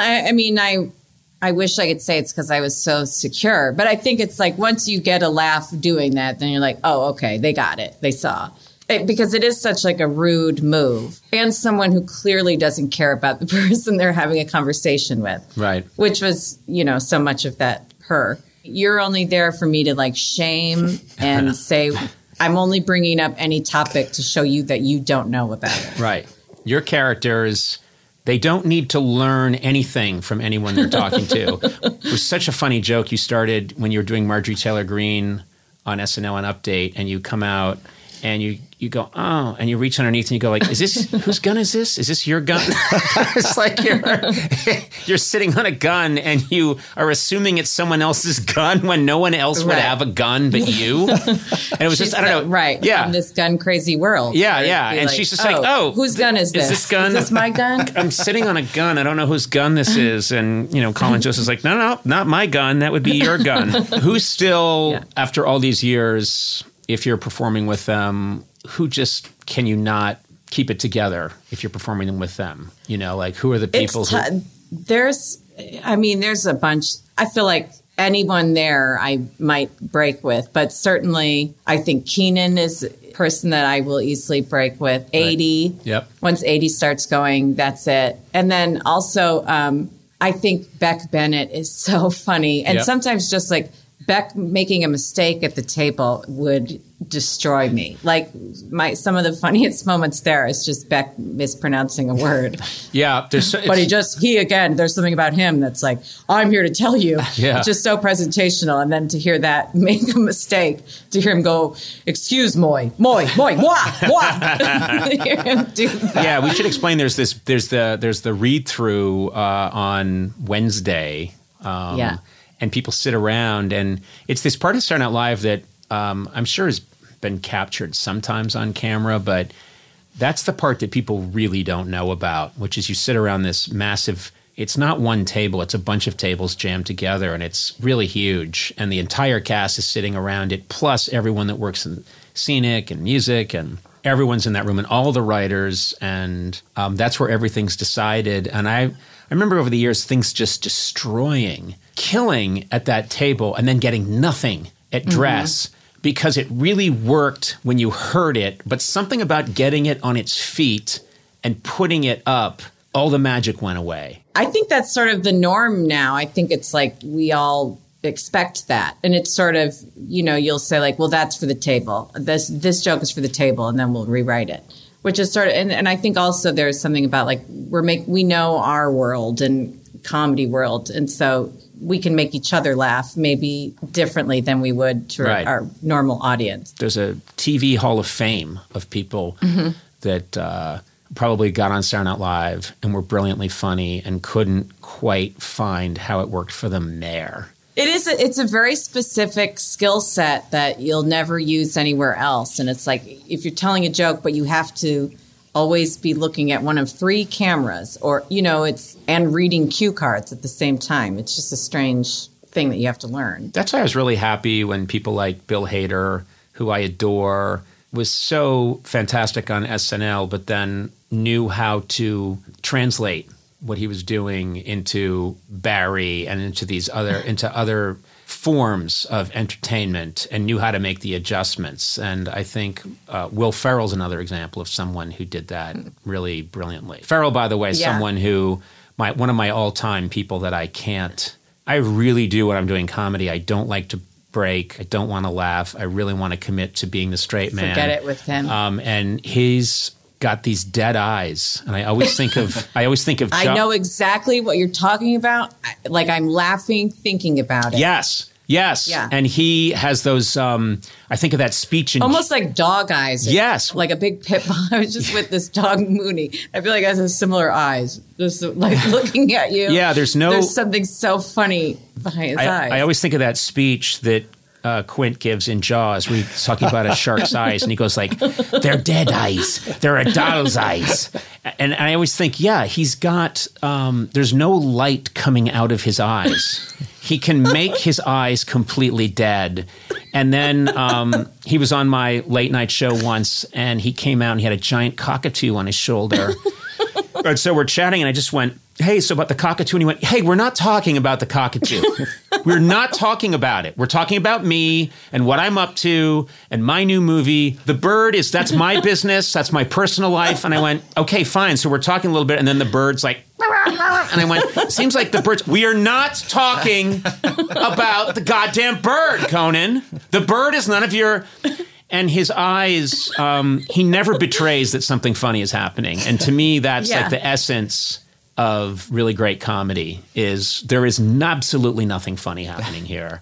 I wish I could say it's because I was so secure. But I think it's like once you get a laugh doing that, then you're like, oh, okay, they got it. They saw. Because it is such like a rude move. And someone who clearly doesn't care about the person they're having a conversation with. Right. Which was, so much of that her. You're only there for me to like shame and say, I'm only bringing up any topic to show you that you don't know about it. Right. Your characters, they don't need to learn anything from anyone they're talking to. It was such a funny joke you started when you were doing Marjorie Taylor Greene on SNL on Update, and you come out and you go, oh, and you reach underneath and you go like, is this, whose gun is this? Is this your gun? It's like you're sitting on a gun and you are assuming it's someone else's gun when no one else would have a gun but you. And it was just, I don't know. Right. Yeah. In this gun crazy world. Yeah, yeah. And she's just like, oh. Whose gun is this? Is this gun? Is this my gun? I'm sitting on a gun. I don't know whose gun this is. And, Colin Joseph's like, no, not my gun. That would be your gun. Who's still, after all these years, if you're performing with them, can you not keep it together if you're performing with them? Who are the people There's a bunch. I feel like anyone there I might break with, but certainly I think Keenan is a person that I will easily break with. 80. Right. Yep. Once 80 starts going, that's it. And then also, I think Beck Bennett is so funny. And sometimes just like Beck making a mistake at the table would destroy me. Like some of the funniest moments there is just Beck mispronouncing a word. Yeah. There's something about him that's like, I'm here to tell you. Yeah. It's just so presentational. And then to hear that make a mistake, to hear him go, excuse moi, moi, moi. Hear him do that. Yeah, we should explain there's the read through on Wednesday. And people sit around, and it's this part of Saturday Night Live that I'm sure has been captured sometimes on camera, but that's the part that people really don't know about, which is you sit around this massive, it's not one table, it's a bunch of tables jammed together, and it's really huge, and the entire cast is sitting around it, plus everyone that works in scenic and music, and everyone's in that room, and all the writers, and that's where everything's decided. And I remember over the years things just killing at that table and then getting nothing at dress because it really worked when you heard it, but something about getting it on its feet and putting it up, all the magic went away. I think that's sort of the norm now. I think it's like we all expect that. And it's sort of, you'll say like, well, that's for the table. This joke is for the table, and then we'll rewrite it. Which is sort of, and I think also there's something about like we know our world and comedy world, and so we can make each other laugh maybe differently than we would to our normal audience. There's a TV Hall of Fame of people that probably got on Saturday Night Live and were brilliantly funny and couldn't quite find how it worked for them there. It's a very specific skill set that you'll never use anywhere else. And it's like if you're telling a joke, but you have to always be looking at one of 3 cameras or, and reading cue cards at the same time. It's just a strange thing that you have to learn. That's why I was really happy when people like Bill Hader, who I adore, was so fantastic on SNL, but then knew how to translate what he was doing into Barry and into other forms of entertainment and knew how to make the adjustments. And I think Will Ferrell's another example of someone who did that really brilliantly. Ferrell, by the way, is someone who one of my all-time people that I really do when I'm doing comedy. I don't like to break. I don't want to laugh. I really want to commit to being the straight man. Forget it with him. And he's got these dead eyes, and I always think of. I know exactly what you're talking about. Like I'm laughing thinking about it. Yes. Yeah. And he has those. I think of that speech in almost like dog eyes. Yes, like a big pit bull. I was just with this dog Mooney. I feel like it has similar eyes, just like looking at you. Yeah, there's something so funny behind his eyes. I always think of that speech that Quint gives in Jaws, where he's talking about a shark's eyes, and he goes like, "They're dead eyes. They're a doll's eyes." And I always think, he's got. There's no light coming out of his eyes. He can make his eyes completely dead. And then he was on my late night show once, and he came out and he had a giant cockatoo on his shoulder. And so we're chatting, and I just went, "Hey, so about the cockatoo?" And he went, "Hey, we're not talking about the cockatoo. We're not talking about it. We're talking about me and what I'm up to and my new movie. The bird that's my business. That's my personal life." And I went, "Okay, fine." So we're talking a little bit, and then the bird's like, and I went, "Seems like the birds." We are not talking about the goddamn bird, Conan. The bird is none of your. And his eyes, he never betrays that something funny is happening. And to me, that's like the essence of really great comedy. Is there is absolutely nothing funny happening here.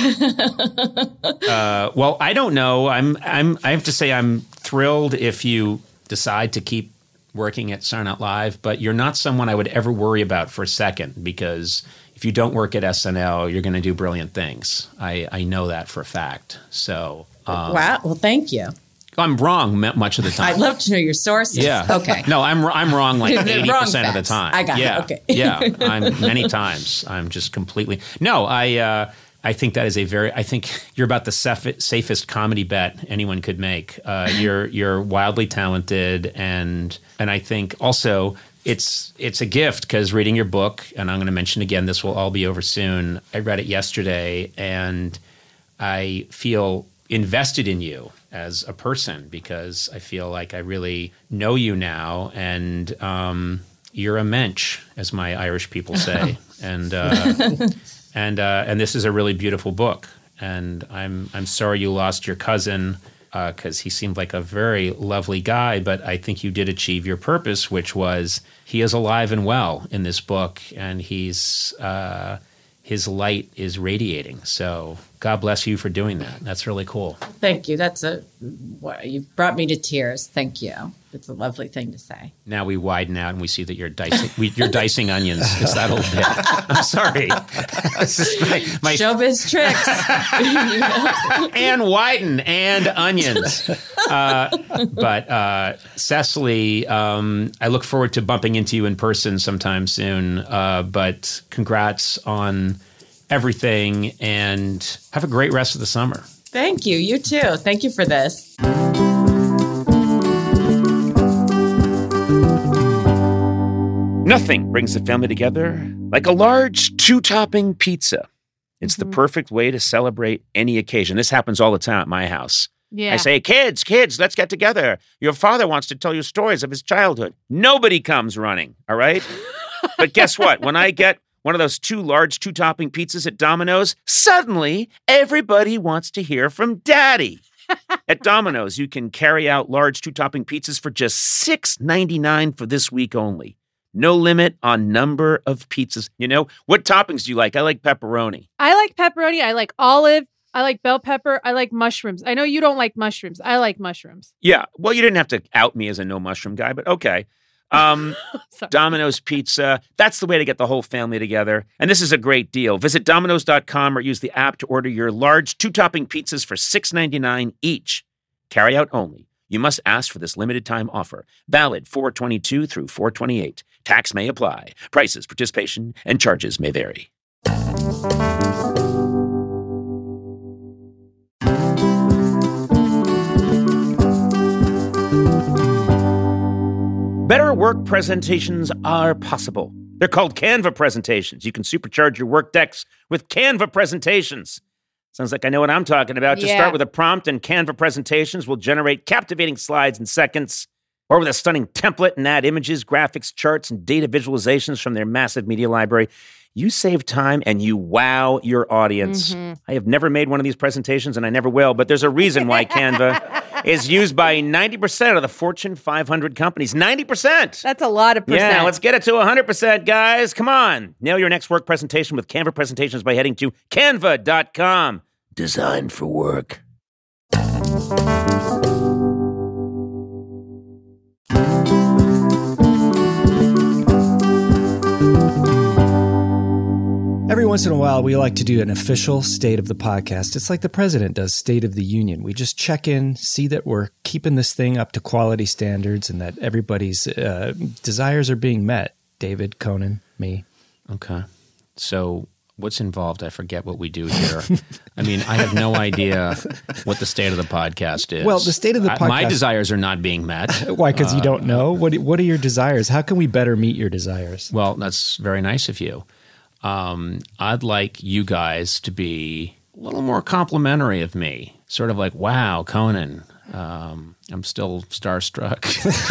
Well, I don't know. I have to say I'm thrilled if you decide to keep working at Saturday Night Live, but you're not someone I would ever worry about for a second, because if you don't work at SNL, you're going to do brilliant things. I know that for a fact. So. Wow. Well, thank you. I'm wrong much of the time. I'd love to know your sources. Yeah. Okay. No, I'm wrong like 80% of the facts. time. I got it. Okay. Yeah. I'm many times. I'm just completely. No, I think that is I think you're about the safest comedy bet anyone could make. You're wildly talented, and I think also it's a gift, because reading your book, and I'm going to mention again, this will all be over soon. I read it yesterday, and I feel invested in you as a person, because I feel like I really know you now, and you're a mensch, as my Irish people say, and this is a really beautiful book. And I'm sorry you lost your cousin, because he seemed like a very lovely guy, but I think you did achieve your purpose, which was he is alive and well in this book, and his light is radiating. So God bless you for doing that. That's really cool. Thank you. You brought me to tears. Thank you. It's a lovely thing to say. Now we widen out and we see that you're dicing onions. It's that old bit. I'm sorry. my showbiz tricks. And widen and onions. But Cecily, I look forward to bumping into you in person sometime soon. But congrats on everything, and have a great rest of the summer. Thank you. You too. Thank you for this. Nothing brings the family together like a large two-topping pizza. It's the perfect way to celebrate any occasion. This happens all the time at my house. Yeah. I say, kids, let's get together. Your father wants to tell you stories of his childhood. Nobody comes running, all right? But guess what? When I get one of those two large two-topping pizzas at Domino's, suddenly everybody wants to hear from Daddy. At Domino's, you can carry out large two-topping pizzas for just $6.99 for this week only. No limit on number of pizzas. You know, what toppings do you like? I like pepperoni. I like pepperoni. I like olive. I like bell pepper. I like mushrooms. I know you don't like mushrooms. I like mushrooms. Yeah. Well, you didn't have to out me as a no mushroom guy, but okay. Domino's Pizza. That's the way to get the whole family together. And this is a great deal. Visit Domino's.com or use the app to order your large two-topping pizzas for $6.99 each. Carry out only. You must ask for this limited time offer. Valid 4/22 through 4/28. Tax may apply. Prices, participation, and charges may vary. Better work presentations are possible. They're called Canva presentations. You can supercharge your work decks with Canva presentations. Sounds like I know what I'm talking about. Just start with a prompt, and Canva presentations will generate captivating slides in seconds, or with a stunning template and add images, graphics, charts, and data visualizations from their massive media library. You save time and you wow your audience. I have never made one of these presentations, and I never will, but there's a reason why Canva is used by 90% of the Fortune 500 companies. 90%! That's a lot of percent. Yeah, let's get it to 100%, guys. Come on. Nail your next work presentation with Canva presentations by heading to canva.com. Designed for work. Every once in a while, we like to do an official state of the podcast. It's like the president does State of the Union. We just check in, see that we're keeping this thing up to quality standards and that everybody's desires are being met. David, Conan, me. Okay. So what's involved? I forget what we do here. I mean, I have no idea what the state of the podcast is. Well, the state of the podcast... My desires are not being met. Why? Because you don't know? What are your desires? How can we better meet your desires? Well, that's very nice of you. I'd like you guys to be a little more complimentary of me. Sort of like, wow, Conan, I'm still starstruck.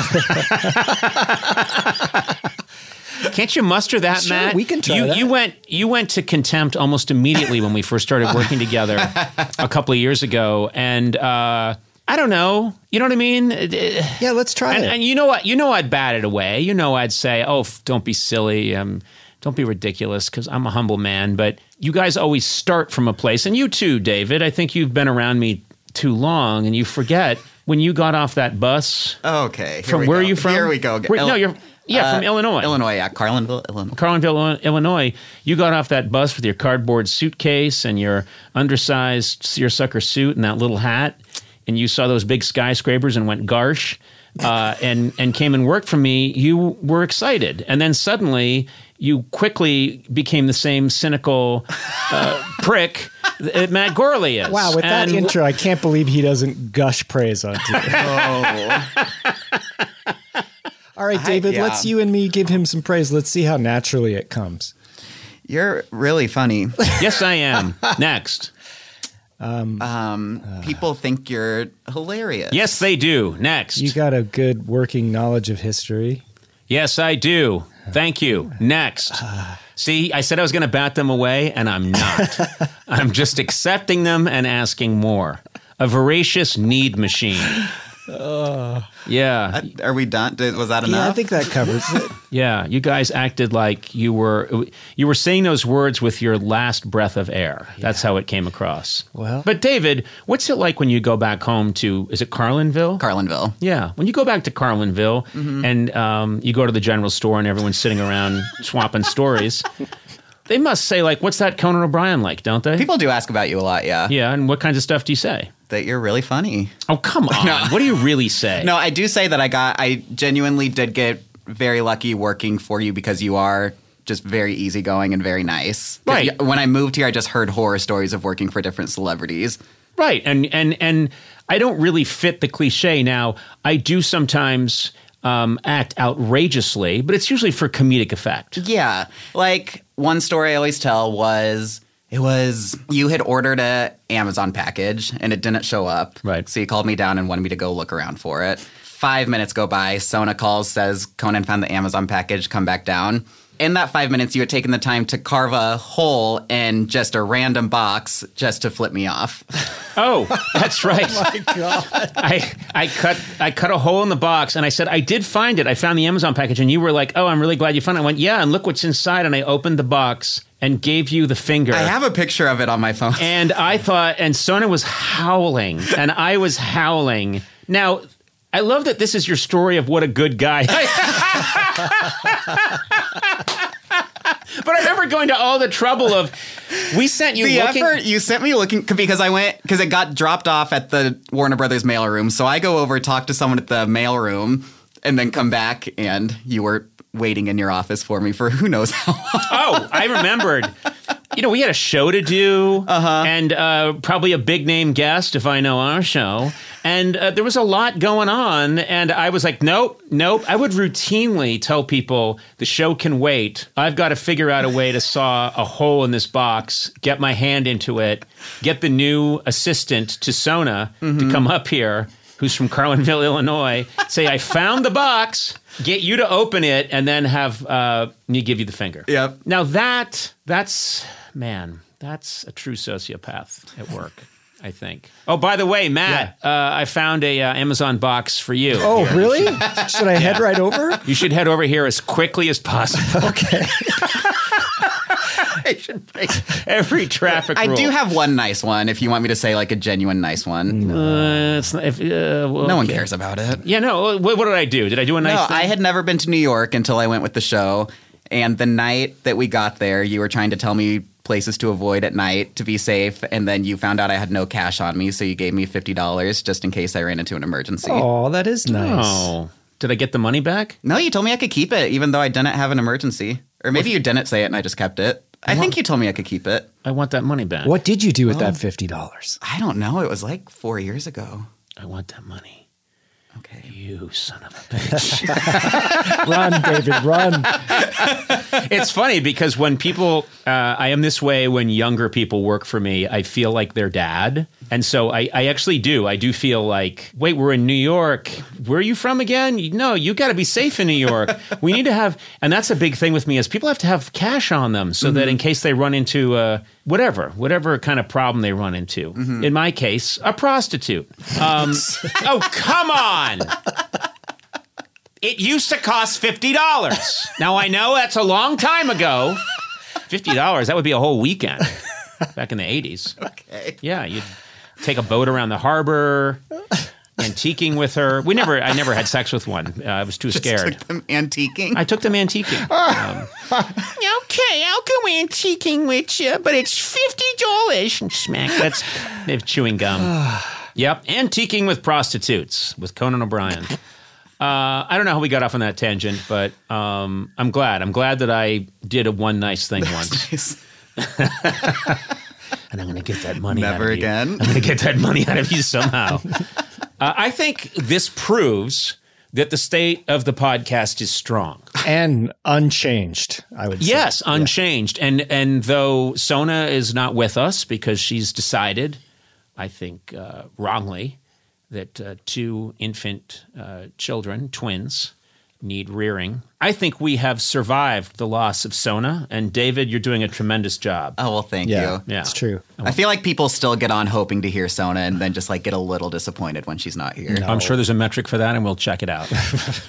Can't you muster that, Sure, Matt? we can try that. You went to contempt almost immediately when we first started working together a couple of years ago, and I don't know. You know what I mean? Yeah, let's try it. And you know what? You know I'd bat it away. You know I'd say, oh, don't be silly. Don't be ridiculous, because I'm a humble man. But you guys always start from a place. And you too, David. I think you've been around me too long, and you forget when you got off that bus. Okay. From where are you from? Here we go. From Illinois. Illinois, yeah. Carlinville, Illinois. Carlinville, Illinois. You got off that bus with your cardboard suitcase and your undersized seersucker suit and that little hat, and you saw those big skyscrapers and went, "Garsh," and came and worked for me. You were excited, and then suddenly you quickly became the same cynical prick that Matt Gorley is. Wow, with that intro, I can't believe he doesn't gush praise on you. All right, David, let's you and me give him some praise. Let's see how naturally it comes. You're really funny. Yes, I am. Next. People think you're hilarious. Yes, they do. Next. You got a good working knowledge of history. Yes, I do. Thank you. Next. See, I said I was going to bat them away, and I'm not. I'm just accepting them and asking more. A voracious need machine. Yeah. Are we done? Was that enough? Yeah, I think that covers it. Yeah, you guys acted like you were saying those words with your last breath of air. Yeah. That's how it came across. Well, but David, what's it like when you go back home to, is it Carlinville? Carlinville. Yeah. When you go back to Carlinville and you go to the general store and everyone's sitting around swapping stories, they must say, like, what's that Conan O'Brien like, don't they? People do ask about you a lot, yeah. Yeah, and what kinds of stuff do you say? That you're really funny. Oh, come on. No. What do you really say? No, I do say that I genuinely did get very lucky working for you because you are just very easygoing and very nice. Right. When I moved here, I just heard horror stories of working for different celebrities. Right. And I don't really fit the cliche. Now, I do sometimes act outrageously, but it's usually for comedic effect. Yeah. Like, one story I always tell was... It was, you had ordered a Amazon package and it didn't show up. Right. So you called me down and wanted me to go look around for it. 5 minutes go by. Sona calls, says, Conan found the Amazon package, come back down. In that 5 minutes, you had taken the time to carve a hole in just a random box just to flip me off. Oh, that's right. Oh my God. I cut a hole in the box and I said, I did find it. I found the Amazon package. And you were like, oh, I'm really glad you found it. I went, yeah, and look what's inside. And I opened the box and gave you the finger. I have a picture of it on my phone. And I thought, and Sona was howling and I was howling. Now, I love that this is your story of what a good guy. But I remember going to all the trouble of, we sent you looking. Effort you sent me looking, because it got dropped off at the Warner Brothers mailroom. So I go over, talk to someone at the mailroom, and then come back, and you were waiting in your office for me for who knows how long. Oh, I remembered. You know, we had a show to do, and probably a big name guest, if I know our show. And there was a lot going on, and I was like, nope. I would routinely tell people the show can wait. I've got to figure out a way to saw a hole in this box, get my hand into it, get the new assistant to Sona to come up here, who's from Carlinville, Illinois, say, I found the box, get you to open it, and then have me give you the finger. Yep. Now that's a true sociopath at work, I think. Oh, by the way, Matt, I found a Amazon box for you. Oh, here. really? Should I head right over? You should head over here as quickly as possible. Okay. I should break every traffic rule. I do have one nice one, if you want me to say like a genuine nice one. It's not, No one cares about it. Yeah, no. What did I do? Did I do a nice thing? I had never been to New York until I went with the show. And the night that we got there, you were trying to tell me places to avoid at night to be safe. And then you found out I had no cash on me. So you gave me $50 just in case I ran into an emergency. Oh, that is nice. Oh. Did I get the money back? No, you told me I could keep it, even though I didn't have an emergency. Or maybe you didn't say it and I just kept it. I think you told me I could keep it. I want that money back. What did you do with that $50? I don't know. It was like 4 years ago. I want that money. Okay. You son of a bitch. Run, David, run. It's funny because when people, I am this way when younger people work for me, I feel like their dad. And so I actually do. I do feel like, wait, we're in New York. Where are you from again? No, you got to be safe in New York. We need to have, and that's a big thing with me is people have to have cash on them so that in case they run into whatever kind of problem they run into. In my case, a prostitute. Oh, come on. It used to cost $50. Now, I know that's a long time ago. $50, that would be a whole weekend back in the 80s. Okay. Yeah, you'd take a boat around the harbor, antiquing with her. I never had sex with one. I was too scared. Took them antiquing? I took them antiquing. Okay, I'll go antiquing with you, but it's $50. And smack. They have chewing gum. Yep, antiquing with prostitutes with Conan O'Brien. I don't know how we got off on that tangent, but I'm glad. I'm glad that I did one nice thing once. Nice. And I'm going to get that money out of you. Never again. I'm going to get that money out of you somehow. I think this proves that the state of the podcast is strong. And unchanged, I would say. Yes, unchanged. Yeah. And though Sona is not with us because she's decided, I think wrongly, that two infant children, twins, need rearing. I think we have survived the loss of Sona. And David, you're doing a tremendous job. Oh, well, thank Yeah, you. Yeah, it's true. I feel like people still get on hoping to hear Sona and then just like get a little disappointed when she's not here. I'm sure there's a metric for that, and we'll check it out.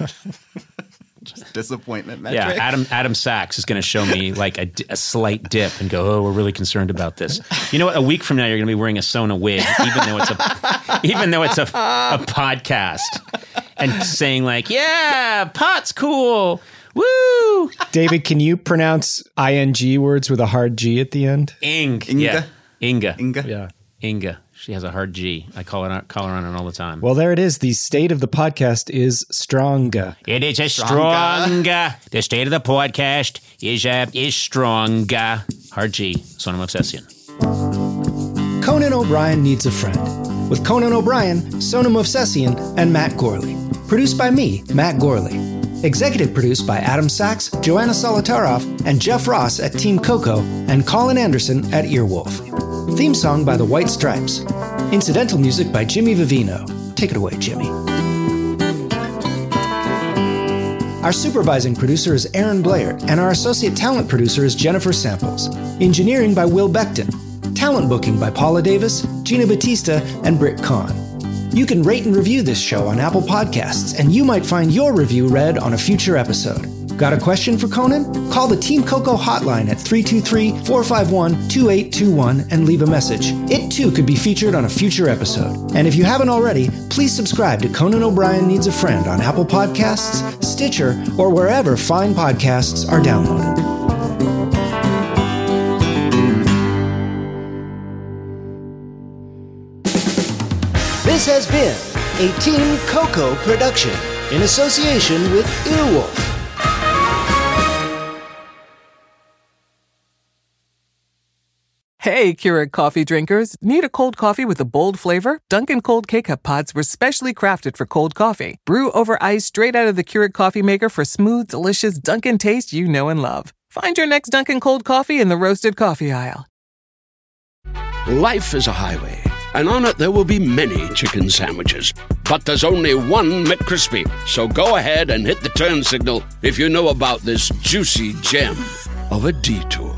Just disappointment metric. Yeah, Adam Sachs is going to show me like a slight dip and go, oh, we're really concerned about this. You know what? A week from now, you're going to be wearing a Sona wig, even though it's a podcast, and saying like, yeah, pot's cool. Woo! David, can you pronounce ing words with a hard G at the end? Inga. Yeah. Inga. Yeah. Inga. She has a hard G. I call her on it all the time. Well, there it is. The state of the podcast is stronger. It is a stronger. The state of the podcast is stronger. Hard G. Sonam Obsession. Conan O'Brien Needs a Friend. With Conan O'Brien, Sonam Movsesian, and Matt Gorley. Produced by me, Matt Gorley. Executive produced by Adam Sachs, Joanna Solotaroff, and Jeff Ross at Team Coco, and Colin Anderson at Earwolf. Theme song by the White Stripes. Incidental music by Jimmy Vivino. Take it away, Jimmy. Our supervising producer is Aaron Blair, and our associate talent producer is Jennifer Samples. Engineering by Will Beckton. Talent booking by Paula Davis, Gina Batista, and Britt Kahn. You can rate and review this show on Apple Podcasts, and you might find your review read on a future episode. Got a question for Conan? Call the Team Coco hotline at 323-451-2821 and leave a message. It too could be featured on a future episode. And if you haven't already, please subscribe to Conan O'Brien Needs a Friend on Apple Podcasts, Stitcher, or wherever fine podcasts are downloaded. This has been a Team Coco production in association with Earwolf. Hey, Keurig coffee drinkers. Need a cold coffee with a bold flavor? Dunkin' Cold K-Cup pods were specially crafted for cold coffee. Brew over ice straight out of the Keurig coffee maker for smooth, delicious Dunkin' taste you know and love. Find your next Dunkin' Cold coffee in the roasted coffee aisle. Life is a highway, and on it there will be many chicken sandwiches. But there's only one McCrispy. So go ahead and hit the turn signal if you know about this juicy gem of a detour.